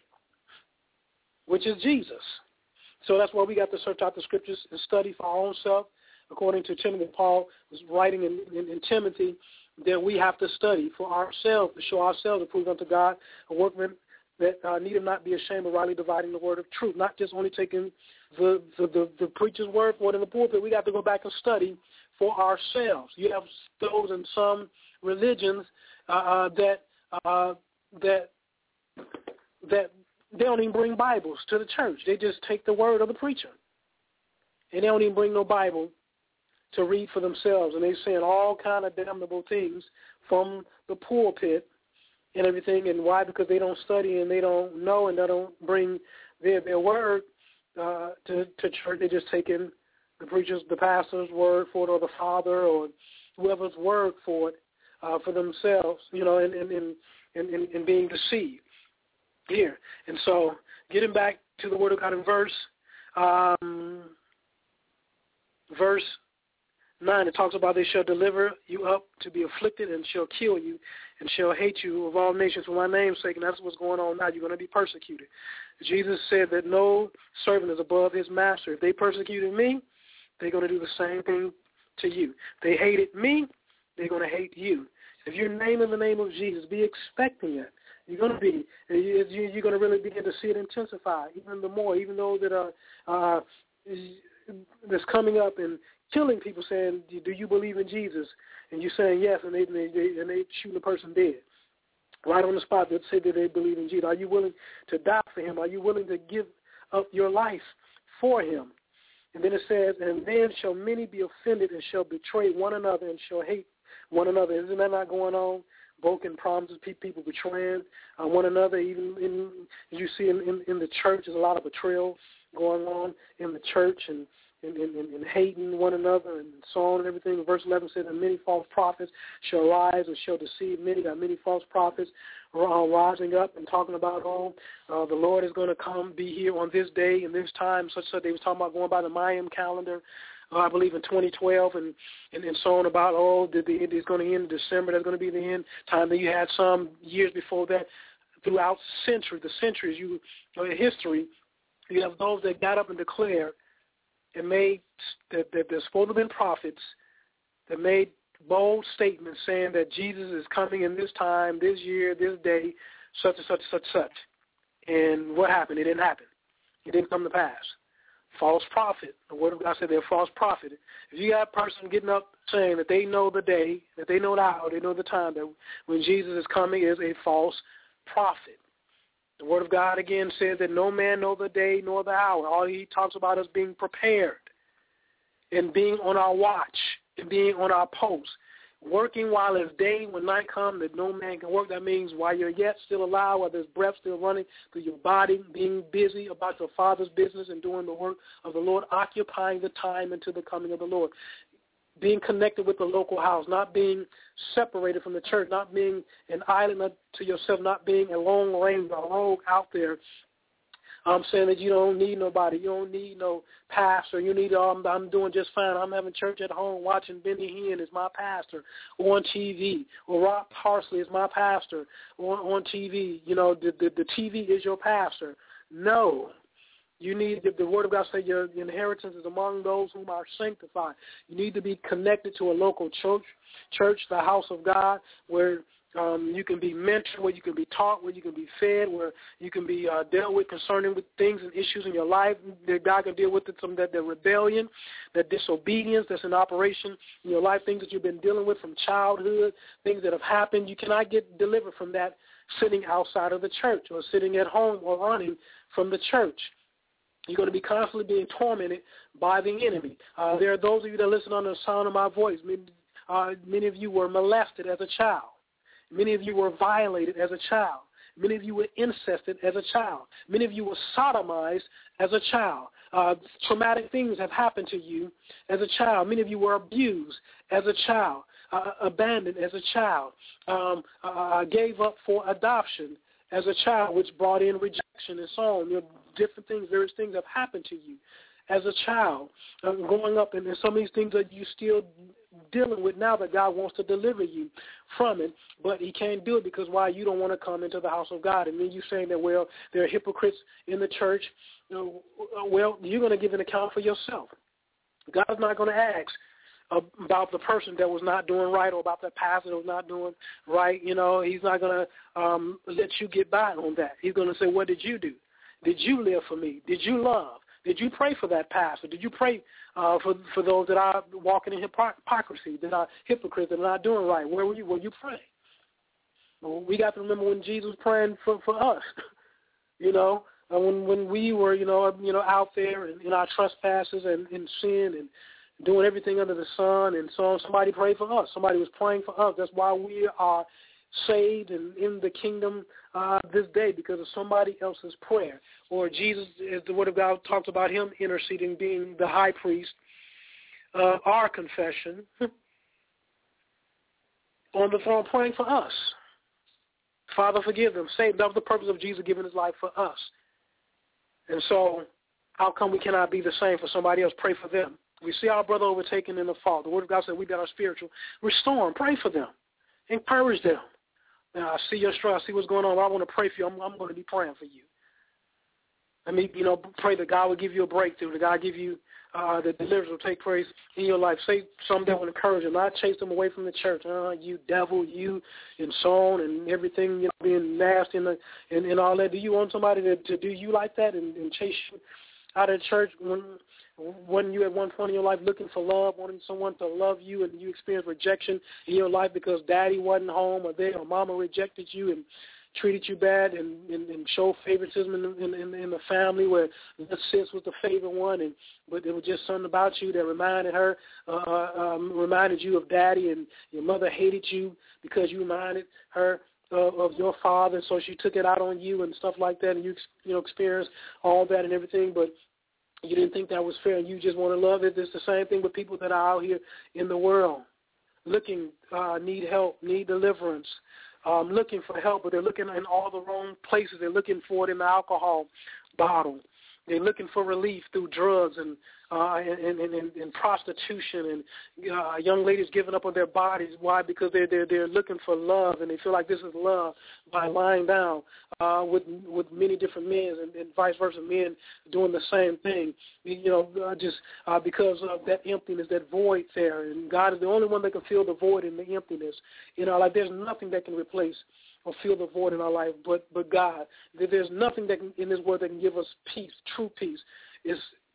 Speaker 2: which is Jesus. So that's why we got to search out the scriptures and study for our own self. According to Timothy, Paul was writing in Timothy that we have to study for ourselves, to show ourselves approved unto God, a workman that need not be ashamed of rightly dividing the word of truth, not just only taking the preacher's word for it in the pulpit. We got to go back and study for ourselves. You have those in some religions that they don't even bring Bibles to the church. They just take the word of the preacher. And they don't even bring no Bible to read for themselves. And they're saying all kind of damnable things from the pulpit and everything. And why? Because they don't study and they don't know and they don't bring their word to church. They're just taking the preacher's, the pastor's word for it, or the father or whoever's word for it for themselves, and being deceived here. And so getting back to the word of God in verse 9, it talks about they shall deliver you up to be afflicted and shall kill you and shall hate you of all nations for my name's sake. And that's what's going on now. You're going to be persecuted. Jesus said that no servant is above his master. If they persecuted me, they're going to do the same thing to you. If they hated me, they're going to hate you. If you're naming the name of Jesus, be expecting it. You're going to be. You're going to really begin to see it intensify even the more. Even those that are that's coming up and killing people, saying, "Do you believe in Jesus?" And you're saying yes, and they shoot the person dead right on the spot. That say that they believe in Jesus. Are you willing to die for him? Are you willing to give up your life for him? And then it says, "And then shall many be offended and shall betray one another and shall hate one another." Isn't that not going on? Broken promises, people betraying one another. Even you see in the church, there's a lot of betrayal going on in the church and hating one another and so on and everything. Verse 11 says, "And many false prophets shall rise and shall deceive many." Got many false prophets rising up and talking about, the Lord is going to come, be here on this day and this time. Such they was talking about going by the Mayan calendar. I believe in 2012 and so on about, the end is going to end in December. That's going to be the end time. Then you had some years before that, throughout the centuries, in history, you have those that got up and declared and made that there's supposed to have been prophets that made bold statements saying that Jesus is coming in this time, this year, this day, such and such, such, such. And what happened? It didn't happen. It didn't come to pass. false prophet. The Word of God said they're a false prophet. If you got a person getting up saying that they know the day, that they know the hour, they know the time, that when Jesus is coming is a false prophet. The Word of God again says that no man know the day nor the hour. All he talks about is being prepared and being on our watch and being on our post. Working while it's day, when night comes, that no man can work. That means while you're yet still alive, while there's breath still running through your body, being busy about your Father's business and doing the work of the Lord, occupying the time until the coming of the Lord. Being connected with the local house, not being separated from the church, not being an island to yourself, not being a lone ranger, a rogue out there. I'm saying that you don't need nobody. You don't need no pastor. You need, I'm doing just fine. I'm having church at home watching Benny Hinn as my pastor on TV, or Rob Parsley is my pastor on TV. You know, the TV is your pastor. No. You need, the Word of God says your inheritance is among those whom are sanctified. You need to be connected to a local church, the house of God, where you can be mentored, where you can be taught, where you can be fed, where you can be dealt with concerning with things and issues in your life that God can deal with, some that the rebellion, that disobedience that's in operation in your life, things that you've been dealing with from childhood, things that have happened. You cannot get delivered from that sitting outside of the church or sitting at home or running from the church. You're going to be constantly being tormented by the enemy. There are those of you that listen under the sound of my voice. Many of you were molested as a child. Many of you were violated as a child. Many of you were incested as a child. Many of you were sodomized as a child. Traumatic things have happened to you as a child. Many of you were abused as a child, abandoned as a child, gave up for adoption as a child, which brought in rejection and so on. Different things, various things have happened to you as a child growing up, and there's some of these things that you still dealing with now that God wants to deliver you from it, but he can't do it because why? You don't want to come into the house of God. And then you're saying that, well, there are hypocrites in the church. Well, you're going to give an account for yourself. God's not going to ask about the person that was not doing right or about that pastor that was not doing right. You know, he's not going to let you get by on that. He's going to say, what did you do? Did you live for me? Did you love? Did you pray for that pastor? Did you pray for those that are walking in hypocrisy, that are hypocrites, that are not doing right? Where were you? Were you praying? Well, we got to remember when Jesus was praying for us. You know, when we were, out there in our trespasses and in sin and doing everything under the sun and so on, somebody prayed for us. Somebody was praying for us. That's why we are saved and in the kingdom this day, because of somebody else's prayer. Or Jesus, as the Word of God talks about him interceding, being the high priest, our confession, on the throne praying for us. Father, forgive them. Save. That was the purpose of Jesus giving his life for us. And so how come we cannot be the same for somebody else? Pray for them. We see our brother overtaken in the fault. The Word of God said we got our spiritual. Restore them. Pray for them. Encourage them. Now, I see your struggle. I see what's going on. I want to pray for you. I'm going to be praying for you. Let me, pray that God will give you a breakthrough, that God give you, that deliverance will take place in your life. Say something that will encourage them, not chase them away from the church. You devil, you, and so on, and everything, being nasty and all that. Do you want somebody to do you like that and chase you out of the church when you at one point in your life looking for love, wanting someone to love you, and you experience rejection in your life because daddy wasn't home or mama rejected you and treated you bad and showed favoritism in the family where the sis was the favorite one, but there was just something about you that reminded you of daddy, and your mother hated you because you reminded her of your father, so she took it out on you and stuff like that, and you experienced all that and everything, but you didn't think that was fair, and you just want to love it. It's the same thing with people that are out here in the world looking, need help, need deliverance, looking for help, but they're looking in all the wrong places. They're looking for it in the alcohol bottle. They're looking for relief through drugs and prostitution, and young ladies giving up on their bodies. Why? Because they're looking for love, and they feel like this is love by lying down with many different men, and vice versa, men doing the same thing. Just because of that emptiness, that void there, and God is the only one that can fill the void and the emptiness. There's nothing that can replace or fill the void in our life but God. There's nothing that in this world that can give us peace, true peace. It's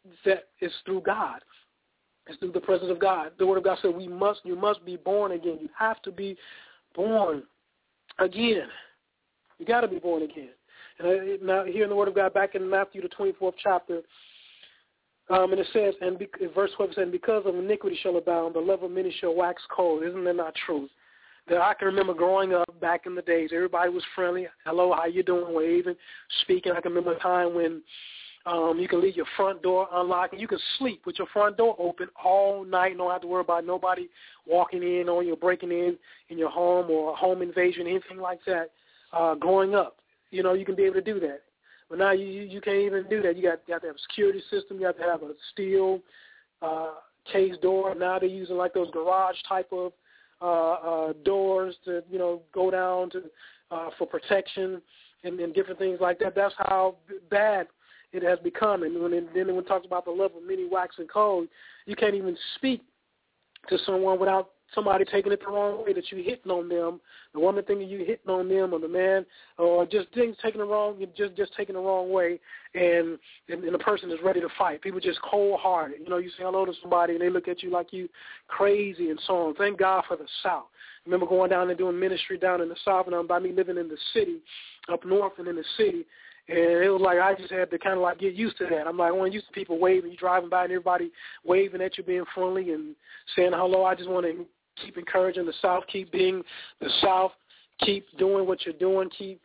Speaker 2: that is through God. It's through the presence of God. The Word of God said you must be born again. You have to be born again. You got to be born again. And now here in the Word of God, back in Matthew the 24th chapter, and it says, verse 12 says, because of iniquity shall abound, the love of many shall wax cold. Isn't that not true? That I can remember growing up back in the days, everybody was friendly. Hello, how you doing? Waving, speaking. I can remember a time when you can leave your front door unlocked, and you can sleep with your front door open all night. Don't have to worry about nobody walking in on you, breaking in your home or a home invasion, anything like that. Growing up, you can be able to do that. But now you can't even do that. You have to have a security system. You have to have a steel case door. Now they're using like those garage type of doors to go down to for protection and different things like that. That's how bad it has become. And when it talks about the love of many waxing cold, you can't even speak to someone without somebody taking it the wrong way, that you hitting on them, the woman thinking you hitting on them, or the man, or just things taking the wrong, just taking the wrong way, and the person is ready to fight. People just cold-hearted. You say hello to somebody, and they look at you like you crazy and so on. Thank God for the South. I remember going down and doing ministry down in the South, and by me living in the city, up north and in the city, and it was like I just had to kind of like get used to that. I'm like, I wasn't used to people waving. You driving by and everybody waving at you, being friendly and saying hello. I just want to keep encouraging the South, keep being the South, keep doing what you're doing, keep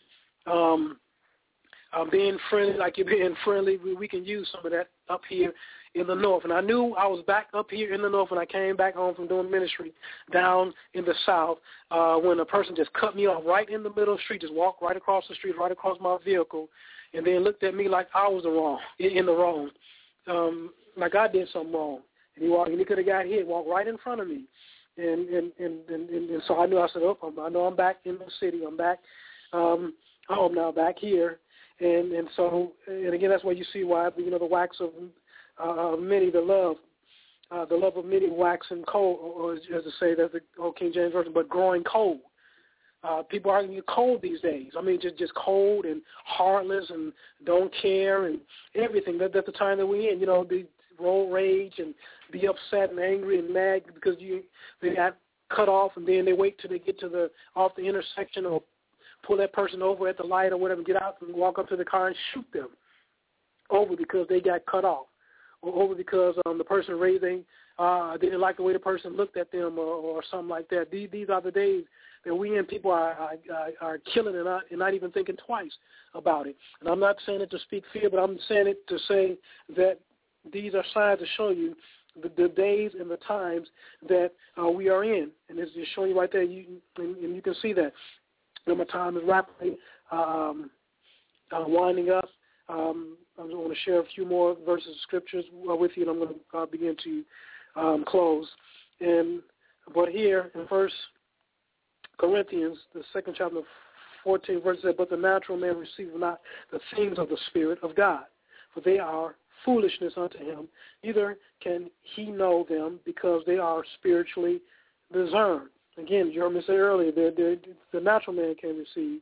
Speaker 2: being friendly like you're being friendly. We can use some of that up here in the North. And I knew I was back up here in the North when I came back home from doing ministry down in the South when a person just cut me off right in the middle of the street, just walked right across the street, right across my vehicle, and then looked at me like I was in the wrong, like I did something wrong. And he could have got hit, walked right in front of me. And so I knew, I said, I know I'm back in the city. I'm back home now, back here. And again, that's why you see why, the wax of many, the love of many waxing cold, or as to say, that's the old King James Version, but growing cold. People are getting cold these days. I mean, just cold and heartless and don't care and everything. That's the time that we're in, the road rage and be upset and angry and mad because they got cut off, and then they wait till they get off the intersection or pull that person over at the light or whatever, get out and walk up to the car and shoot them over because they got cut off, or over because the person raising didn't like the way the person looked at them or something like that. These are the days that we in. People are killing and not even thinking twice about it. And I'm not saying it to speak fear, but I'm saying it to say that these are signs to show you the days and the times that we are in. And it's just showing you right there, and you can see that. My time is rapidly winding up. I'm going to share a few more verses of scriptures with you, and I'm going to begin to close. But here in 1 Corinthians, the second chapter, 14 verse says, but the natural man receiveth not the things of the Spirit of God, for they are foolishness unto him, neither can he know them, because they are spiritually discerned. Again, you heard me say earlier, the natural man can receive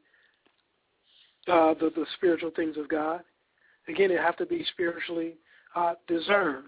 Speaker 2: the spiritual things of God. Again, it have to be spiritually discerned.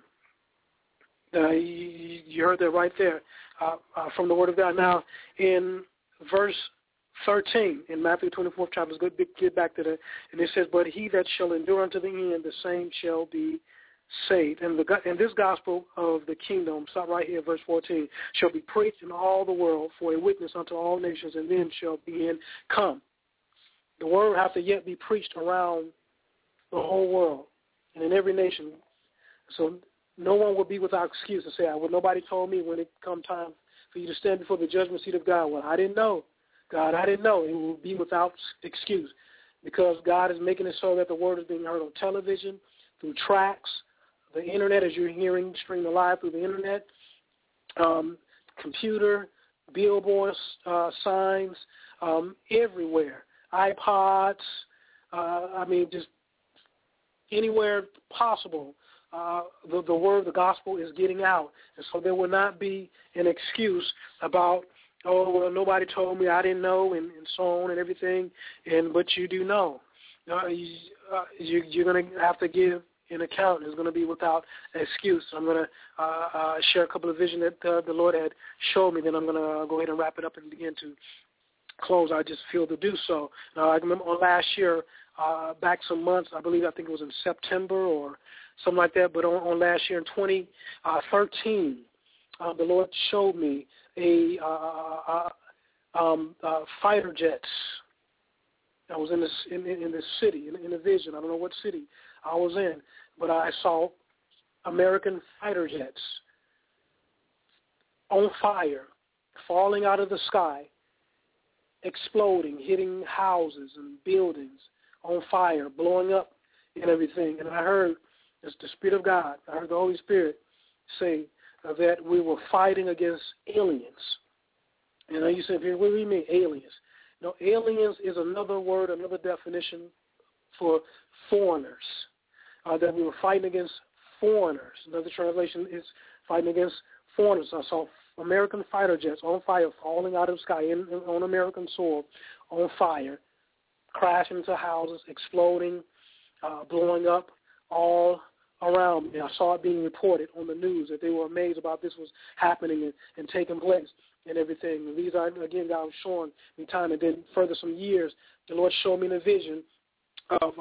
Speaker 2: You heard that right there from the Word of God. Now, in verse 13 in Matthew 24th chapter, let's get back to that. And it says, but he that shall endure unto the end, the same shall be saved. And this gospel of the kingdom, stop right here, verse 14, shall be preached in all the world for a witness unto all nations, and then shall the end come. The word has to yet be preached around the whole world and in every nation. So no one will be without excuse to say, well, nobody told me when it come time for you to stand before the judgment seat of God. Well, I didn't know. God, I didn't know. It will be without excuse, because God is making it so that the word is being heard on television, through tracks, the internet, as you're hearing, streaming live through the internet, computer, billboards, signs, everywhere, iPods, just anywhere possible. The word, the gospel is getting out. And so there will not be an excuse about, oh, well, nobody told me, I didn't know, and so on and everything, but you do know. You're going to have to give an account is going to be without excuse. I'm going to share a couple of visions that the Lord had showed me. Then I'm going to go ahead and wrap it up and begin to close. I just feel to do so. Now, I remember on last year, back some months, I think it was in September or something like that, but on last year in 2013, the Lord showed me a fighter jets. I was in this city, in a vision. I don't know what city I was in, but I saw American fighter jets on fire, falling out of the sky, exploding, hitting houses and buildings on fire, blowing up and everything. And I heard, it's the Spirit of God, I heard the Holy Spirit say that we were fighting against aliens. And you said, what do you mean, aliens? No, aliens is another word, another definition for foreigners, that we were fighting against foreigners. Another translation is fighting against foreigners. I saw American fighter jets on fire, falling out of the sky on American soil, on fire, crashing into houses, exploding, blowing up all around me. I saw it being reported on the news that they were amazed about this was happening and taking place and everything. And these are, again, God was showing me time. And then further some years, the Lord showed me in a vision of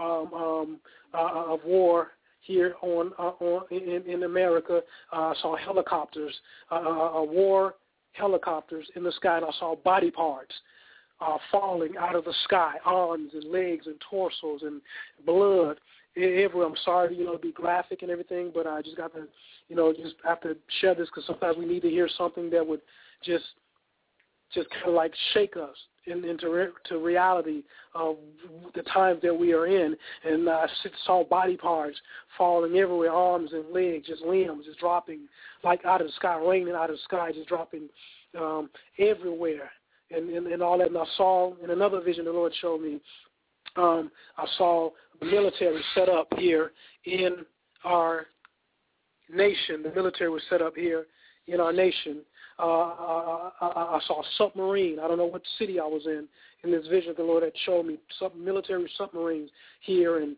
Speaker 2: war here in America. I saw helicopters, war helicopters in the sky, and I saw body parts falling out of the sky, arms and legs and torsos and blood everywhere. I'm sorry, to be graphic and everything, but I just got to, just have to share this because sometimes we need to hear something that would just kind of like shake us into reality of the times that we are in. And I saw body parts falling everywhere, arms and legs, just limbs just dropping like out of the sky, raining out of the sky, just dropping everywhere and all that. And I saw in another vision the Lord showed me, I saw the military set up here in our nation. The military was set up here in our nation. I saw a submarine. I don't know what city I was in this vision the Lord had showed me. Military submarines here and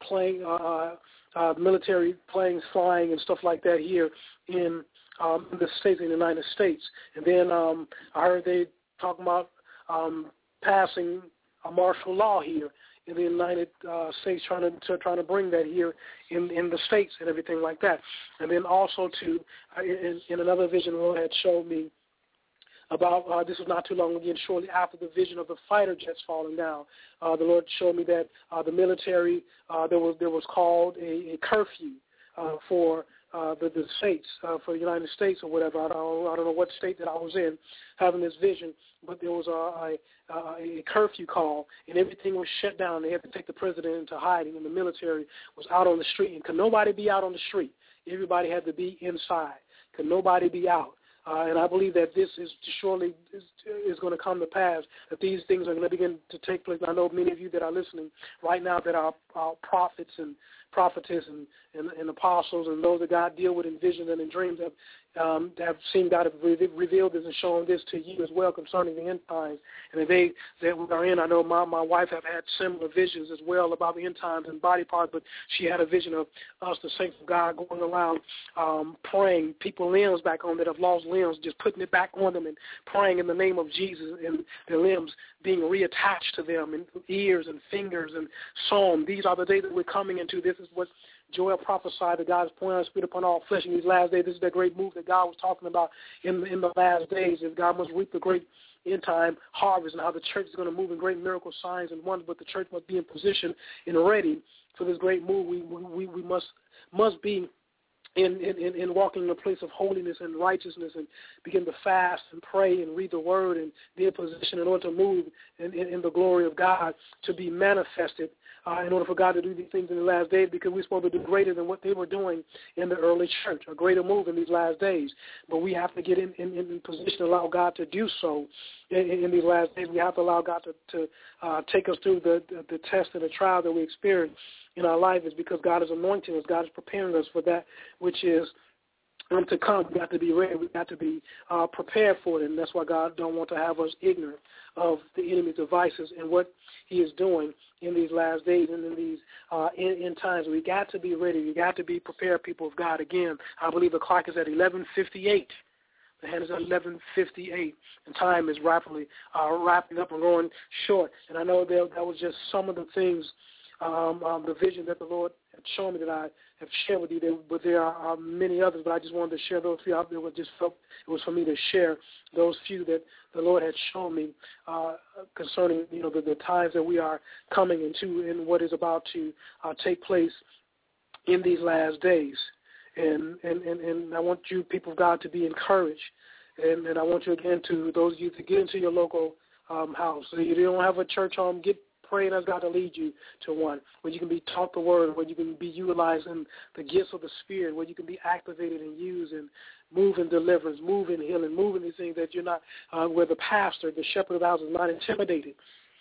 Speaker 2: military planes flying and stuff like that here in the States, in the United States. And then I heard they talking about passing a martial law here in the United States, trying to bring that here in the States and everything like that. And then also in another vision the Lord had showed me about, this was not too long again, shortly after the vision of the fighter jets falling down. The Lord showed me that the military, there was called a curfew for the states, for the United States or whatever. I don't know what state that I was in having this vision, but there was a curfew call, and everything was shut down. They had to take the president into hiding, and the military was out on the street. And could nobody be out on the street? Everybody had to be inside. Could nobody be out? And I believe that this is surely is going to come to pass, that these things are going to begin to take place. And I know many of you that are listening right now that are prophets and prophetess and apostles and those that God deal with in visions and in dreams have seen God have revealed this and shown this to you as well concerning the end times. And the day that we are in, I know my wife have had similar visions as well about the end times and body parts, but she had a vision of us, the saints of God, going around praying people limbs back on that have lost limbs, just putting it back on them and praying in the name of Jesus, and their limbs being reattached to them, and ears and fingers and so on. These are the days that we're coming into. This is what Joel prophesied, that God is pouring out His Spirit upon all flesh in these last days. This is the great move that God was talking about in the last days. If God must reap the great end time harvest, and how the church is going to move in great miracle signs and wonders, but the church must be in position and ready for this great move. We must be in walking in a place of holiness and righteousness, and begin to fast and pray and read the Word and be in position in order to move in the glory of God to be manifested in order for God to do these things in the last days, because we're supposed to do greater than what they were doing in the early church, a greater move in these last days. But we have to get in position to allow God to do so in these last days. We have to allow God to take us through the test and the trial that we experience in our life, is because God is anointing us. God is preparing us for that which is to come. We got to be ready. We got to be prepared for it, and that's why God don't want to have us ignorant of the enemy's devices and what he is doing in these last days and in these end times. We got to be ready. We got to be prepared, people of God. Again, I believe the clock is at 11:58. The hand is at 11:58, and time is rapidly wrapping up and going short. And I know that was just some of the things, the vision that the Lord had shown me that I have shared with you. But there are many others, but I just wanted to share those few out there. Just felt it was for me to share those few that the Lord had shown me concerning, the times that we are coming into and what is about to take place in these last days. And I want you, people of God, to be encouraged. And I want you, again, to those of you to get into your local house. So you don't have a church home, get praying as God to lead you to one, where you can be taught the word, where you can be utilizing the gifts of the Spirit, where you can be activated and used and move in deliverance, move in healing, move in these things that you're not, where the pastor, the shepherd of the house is not intimidated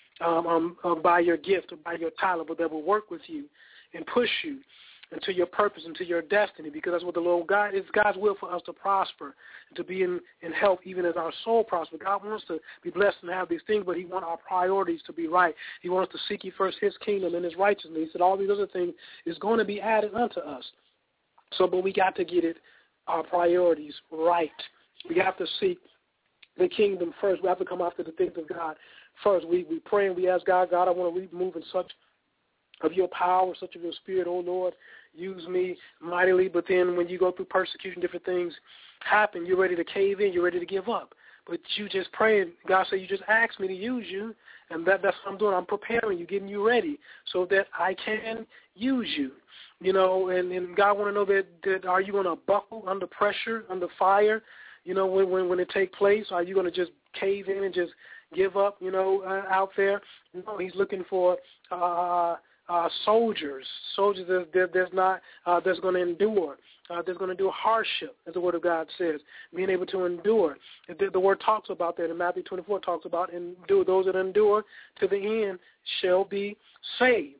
Speaker 2: by your gift or by your talent, but that will work with you and push you into your purpose, into your destiny, because that's what the Lord God, it's God's will for us to prosper and to be in health, even as our soul prospers. God wants to be blessed and have these things, but he wants our priorities to be right. He wants to seek ye first his kingdom and his righteousness. He said all these other things is going to be added unto us. So, but we got to get our priorities right. We have to seek the kingdom first. We have to come after the things of God first. We pray and we ask God, I want to move in such of your power, such of your spirit, oh Lord. Use me mightily, but then when you go through persecution, different things happen. You're ready to cave in. You're ready to give up. But you just praying. God said, you just asked me to use you, and that's what I'm doing. I'm preparing you, getting you ready so that I can use you. And God want to know that are you going to buckle under pressure, under fire, when it take place? Are you going to just cave in and just give up, out there? No, he's looking for soldiers that's going to endure. That's going to do hardship, as the Word of God says, being able to endure. The Word talks about that in Matthew 24, talks about endure. Those that endure to the end shall be saved.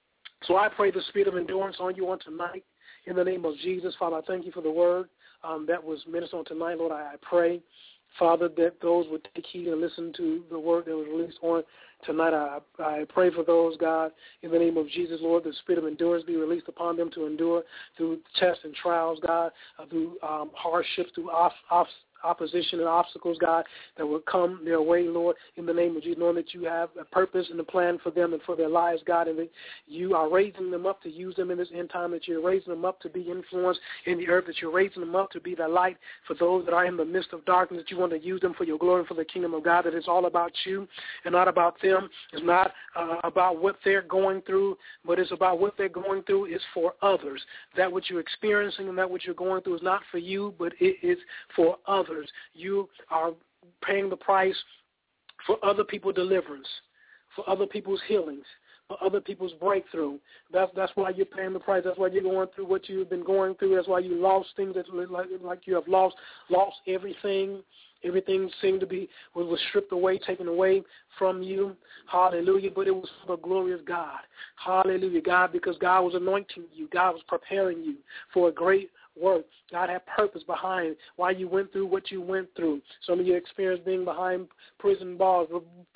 Speaker 2: So I pray the spirit of endurance on you on tonight in the name of Jesus. Father, I thank you for the Word that was ministered on tonight. Lord, I pray, Father, that those would take heed and listen to the Word that was released on tonight. I pray for those, God, in the name of Jesus, Lord, the spirit of endurance be released upon them to endure through tests and trials, God, through hardships, through opposition and obstacles, God, that will come their way, Lord, in the name of Jesus, knowing that you have a purpose and a plan for them and for their lives, God, and that you are raising them up to use them in this end time, that you're raising them up to be influenced in the earth, that you're raising them up to be the light for those that are in the midst of darkness, that you want to use them for your glory and for the kingdom of God, that it's all about you and not about them. It's not about what they're going through, but it's about what they're going through is for others. That what you're experiencing and that what you're going through is not for you, but it is for others. You are paying the price for other people's deliverance, for other people's healings, for other people's breakthrough. That's why you're paying the price. That's why you're going through what you've been going through. That's why you lost things that like you have lost everything. Everything seemed to be was stripped away, taken away from you. Hallelujah. But it was for the glory of God. Hallelujah, God, because God was anointing you. God was preparing you for a great work. God had purpose behind why you went through what you went through. Some of you experienced being behind prison walls.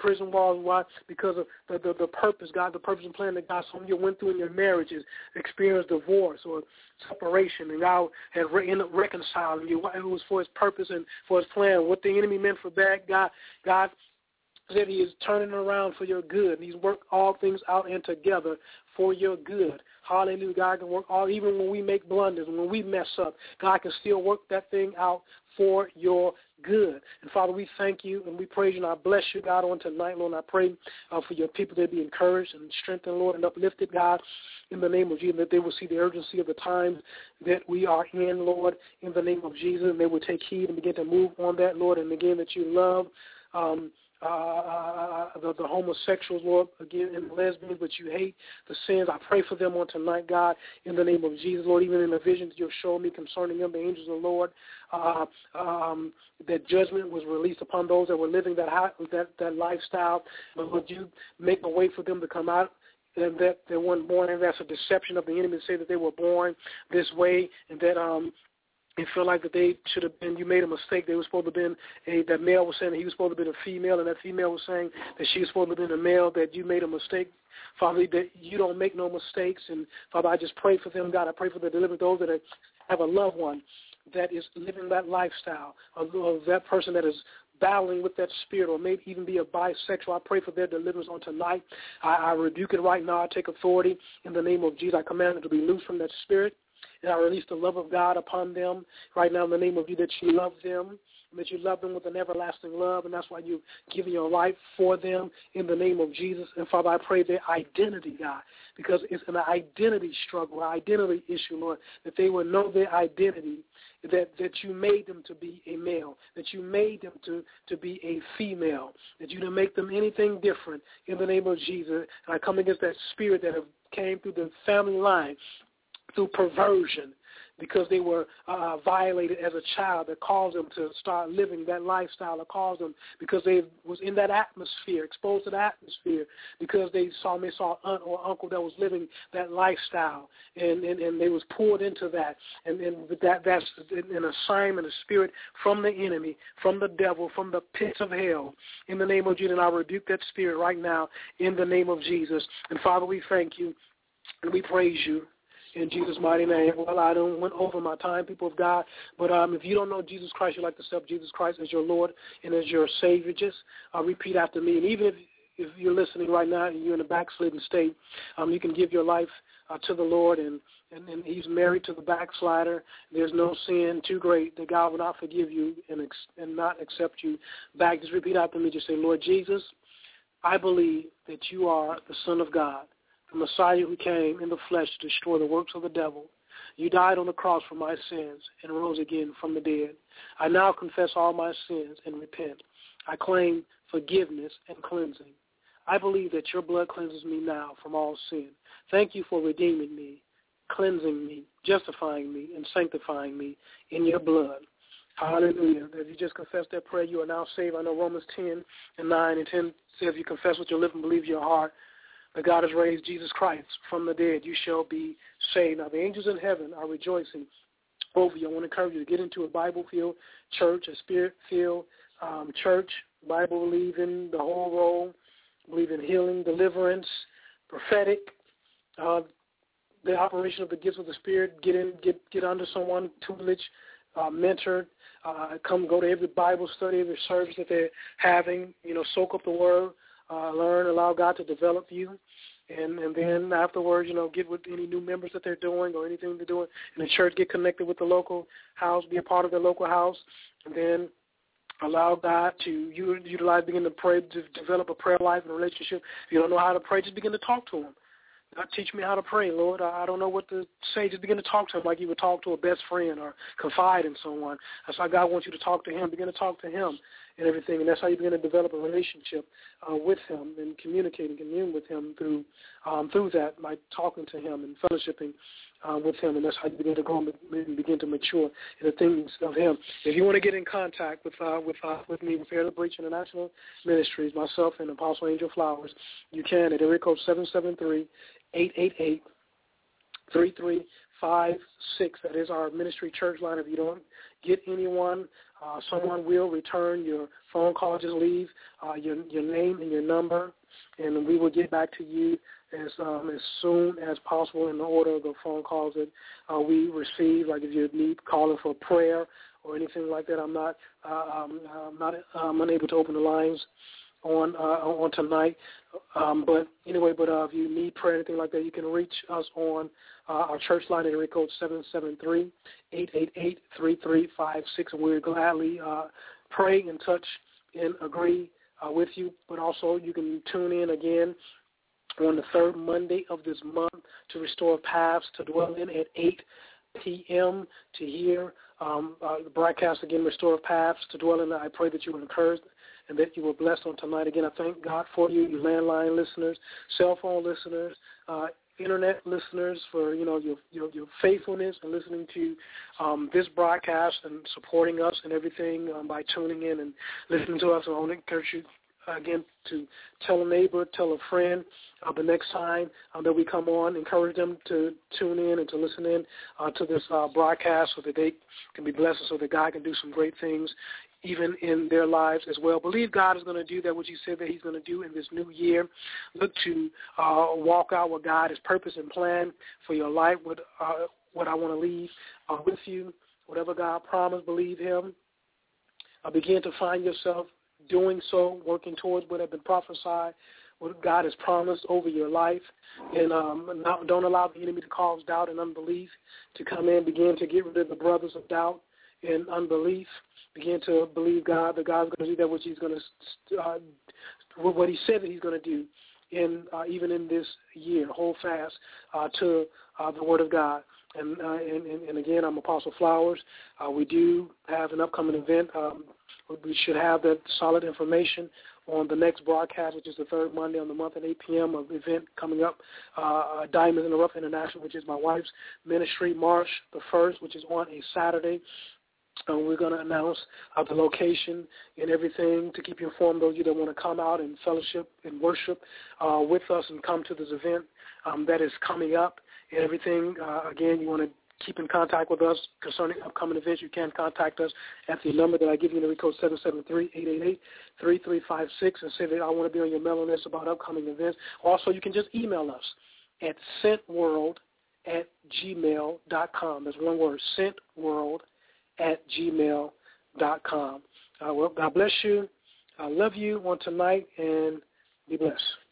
Speaker 2: Why? Because of the purpose, God, the purpose and plan that God, some of you went through in your marriages, experienced divorce or separation, and God had ended up reconciling you. It was for his purpose and for his plan. What the enemy meant for bad, God said he is turning around for your good. He's worked all things out and together for your good. Hallelujah. God can work even when we make blunders, when we mess up, God can still work that thing out for your good. And Father, we thank you and we praise you and I bless you, God, on tonight, Lord. And I pray for your people to be encouraged and strengthened, Lord, and uplifted, God, in the name of Jesus, that they will see the urgency of the times that we are in, Lord, in the name of Jesus, and they will take heed and begin to move on that, Lord, and again that you love the homosexuals, Lord, again, and the lesbians, but you hate the sins. I pray for them on tonight, God, in the name of Jesus, Lord, even in the visions you've shown me concerning them, the angels of the Lord, that judgment was released upon those that were living that lifestyle. But would you make a way for them to come out? And that they weren't born, and that's a deception of the enemy to say that they were born this way, and that They feel like that they should have been, you made a mistake. They were supposed to have been, that male was saying that he was supposed to have been a female, and that female was saying that she was supposed to have been a male, that you made a mistake. Father, that you don't make no mistakes. And, Father, I just pray for them, God. I pray for the delivered, those that have a loved one that is living that lifestyle, of that person that is battling with that spirit, or maybe even be a bisexual. I pray for their deliverance on tonight. I rebuke it right now. I take authority in the name of Jesus. I command them to be loose from that spirit, and I release the love of God upon them right now in the name of you, that you love them, and that you love them with an everlasting love, and that's why you've given your life for them in the name of Jesus. And, Father, I pray their identity, God, because it's an identity struggle, an identity issue, Lord, that they will know their identity, that you made them to be a male, that you made them to be a female, that you didn't make them anything different in the name of Jesus. And I come against that spirit that have came through the family line, through perversion, because they were violated as a child, that caused them to start living that lifestyle, that caused them, because they was in that atmosphere, exposed to the atmosphere, because they saw aunt or uncle that was living that lifestyle, and they was poured into that, and that's an assignment, a spirit from the enemy, from the devil, from the pits of hell, in the name of Jesus. And I rebuke that spirit right now in the name of Jesus. And, Father, we thank you, and we praise you. In Jesus' mighty name. Well, I don't went over my time, people of God, but if you don't know Jesus Christ, you'd like to accept Jesus Christ as your Lord and as your Savior, just repeat after me. And even if you're listening right now and you're in a backslidden state, you can give your life to the Lord, and he's married to the backslider. There's no sin too great that God will not forgive you and not accept you back. Just repeat after me. Just say, Lord Jesus, I believe that you are the Son of God, the Messiah who came in the flesh to destroy the works of the devil. You died on the cross for my sins and rose again from the dead. I now confess all my sins and repent. I claim forgiveness and cleansing. I believe that your blood cleanses me now from all sin. Thank you for redeeming me, cleansing me, justifying me, and sanctifying me in your blood. Hallelujah. If you just confess that prayer, you are now saved. I know Romans 10 and 9 and 10 says, if you confess with your lips and believe in your heart that God has raised Jesus Christ from the dead, you shall be saved. Now, the angels in heaven are rejoicing over you. I want to encourage you to get into a Bible-filled church, a Spirit-filled church, Bible-believing, the whole role, believe in healing, deliverance, prophetic, the operation of the gifts of the Spirit. Get under someone, tutelage, mentored. Go to every Bible study, every service that they're having. Soak up the Word. Learn, allow God to develop you, and then afterwards, get with any new members that they're doing or anything they're doing in the church. Get connected with the local house, be a part of the local house, and then allow God to utilize, begin to pray, to develop a prayer life and a relationship. If you don't know how to pray, just begin to talk to Him. God, teach me how to pray, Lord. I don't know what to say. Just begin to talk to Him like you would talk to a best friend or confide in someone. That's how God wants you to talk to Him. Begin to talk to Him and everything, and that's how you begin to develop a relationship with Him and communicate and commune with Him through that, by talking to Him and fellowshipping with Him, and that's how you begin to grow and begin to mature in the things of Him. If you want to get in contact with me, with Fear the Breach International Ministries, myself and Apostle Angel Flowers, you can at area code 773-888-3356. That is our ministry church line. If you don't get anyone, someone will return your phone call. Just leave your name and your number, and we will get back to you as soon as possible in the order of the phone calls that we receive. Like if you need calling for prayer or anything like that, I'm unable to open the lines on tonight. But anyway, if you need prayer or anything like that, you can reach us on our church line at area code 773-888-3356, and we'll gladly pray and touch and agree with you. But also you can tune in again on the third Monday of this month to Restore Paths to Dwell in at 8 p.m. to hear the broadcast again, Restore Paths to Dwell in. I pray that you were encouraged and that you were blessed on tonight. Again, I thank God for you, your landline listeners, cell phone listeners, internet listeners, for your faithfulness and listening to this broadcast and supporting us and everything by tuning in and listening to us. And I want to encourage you again, to tell a neighbor, tell a friend the next time that we come on. Encourage them to tune in and to listen in to this broadcast so that they can be blessed, so that God can do some great things even in their lives as well. Believe God is going to do that, what he said that he's going to do in this new year. Look to walk out what God has purpose and plan for your life, what I want to leave with you. Whatever God promised, believe him. Begin to find yourself doing so, working towards what has been prophesied, what God has promised over your life. And don't allow the enemy to cause doubt and unbelief to come in. Begin to get rid of the brothers of doubt and unbelief. Begin to believe God, that God's going to do that which he's going to, what he said that he's going to do even in this year. Hold fast to the Word of God. And again, I'm Apostle Flowers. We do have an upcoming event. We should have that solid information on the next broadcast, which is the third Monday on the month at 8 p.m. of event coming up, Diamonds in the Rough International, which is my wife's ministry, March the 1st, which is on a Saturday. We're going to announce the location and everything to keep you informed, those of you that want to come out and fellowship and worship with us and come to this event that is coming up and everything. Again, you want to keep in contact with us concerning upcoming events. You can contact us at the number that I give you in the code 773-888-3356 and say that I want to be on your mailing list about upcoming events. Also, you can just email us at sentworld@gmail.com. That's one word, sentworld@gmail.com. Well, God bless you. I love you on tonight, and be blessed.